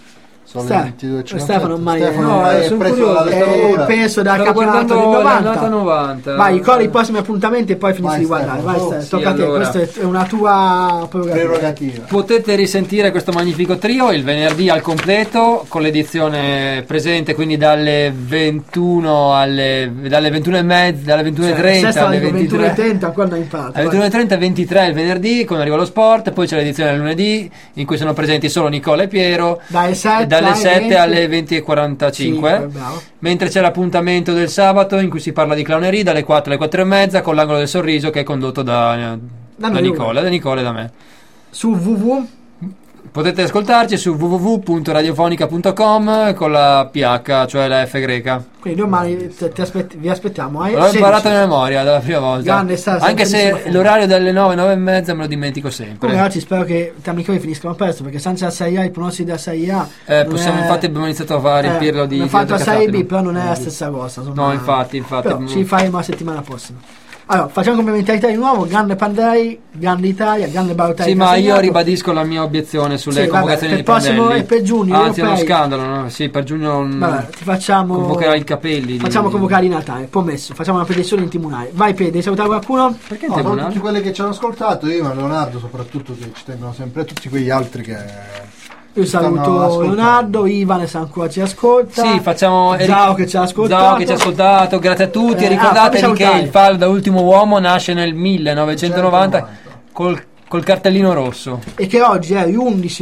Stefano ormai è penso dal campionato del 90. Vai, i prossimi appuntamenti e poi finisci di guardare. Vai, tocca a te, allora. questa è una tua prerogativa. Potete risentire questo magnifico trio il venerdì al completo con l'edizione presente, quindi dalle 21 dalle 21:30, dalle 21:30 alle 23:30 quando hai imparato. Alle 21:30 23 il venerdì con Arriva lo Sport, poi c'è l'edizione del lunedì in cui sono presenti solo Nicola e Piero dalle 7 alle 20:45, mentre c'è l'appuntamento del sabato in cui si parla di clownerie dalle 4 alle 4:30 con l'angolo del sorriso che è condotto da Nicola e da me. Su potete ascoltarci su www.radiofonica.com con la PH, cioè la F greca. Quindi domani vi aspettiamo. L'ho imparato a memoria dalla prima volta. Anche se l'orario delle 9:30 me lo dimentico sempre. Come oggi spero che i amici finiscano presto, perché senza la Serie A, i pronostici della Serie A infatti abbiamo iniziato a riempirlo di. Abbiamo fatto la Serie B, però non è la stessa cosa. No, infatti. Però ci faremo la settimana prossima. Allora, facciamo complementarietà di nuovo, grande Pandai, grande Italia, grande Balotelli. Sì, ma io ribadisco la mia obiezione sulle convocazioni di prossimo è per giugno. Anzi, è uno scandalo, no? Sì, per giugno ti facciamo convocherai il Capelli. Facciamo convocare di Natale, promesso, facciamo una petizione in tribunale. Vai Piede, devi salutare qualcuno? Perché no, tutti quelli che ci hanno ascoltato, io e Leonardo soprattutto, che ci tengono sempre, e tutti quegli altri che... Io saluto Leonardo, Ivan se ancora ci ascolta. Sì, facciamo Zao che ci ha ascoltato. Grazie a tutti. E ricordatevi che il fallo da ultimo uomo nasce nel 1990 col cartellino rosso. E che oggi è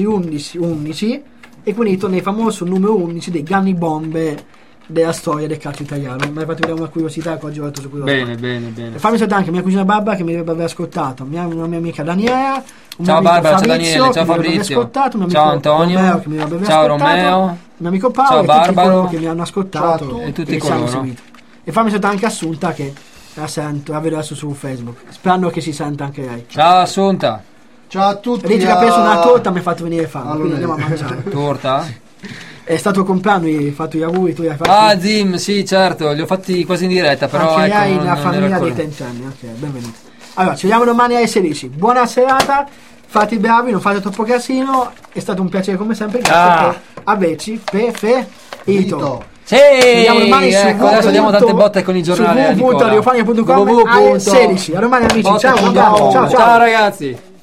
11 e quindi torna il famoso numero 11 dei grandi bombe della storia del calcio italiano. Mi hai fatto vedere una curiosità che oggi ho fatto su quello. Bene. Fammi salutare anche mia cugina Barbara che mi dovrebbe aver ascoltato, una mia amica Daniela. Ciao Barbara, ciao Daniele, ciao Fabrizio, ciao Antonio, ciao Romeo, mio amico Paolo, ciao Barbaro, che mi hanno ascoltato e tutti coloro. E fammi salutare anche Assunta che la sento, la vedo adesso su Facebook, sperando che si senta anche lei. Ciao Assunta. Ciao a tutti. Dici che ha preso una torta, mi ha fatto venire fame, quindi andiamo a mangiare. Torta? È stato compleanno, hai fatto gli auguri, tu li hai fatti? Zim, sì certo, li ho fatti quasi in diretta, però anche hai la famiglia dei tentenni, ok, benvenuti. Allora, ci vediamo domani alle 16. Buona serata, fate i bravi, non fate troppo casino. È stato un piacere come sempre. Grazie per averci. Ito. Sì, ecco, adesso diamo tante botte con i giornali. Su www.radiofania.com 16. A domani amici, ciao ragazzi.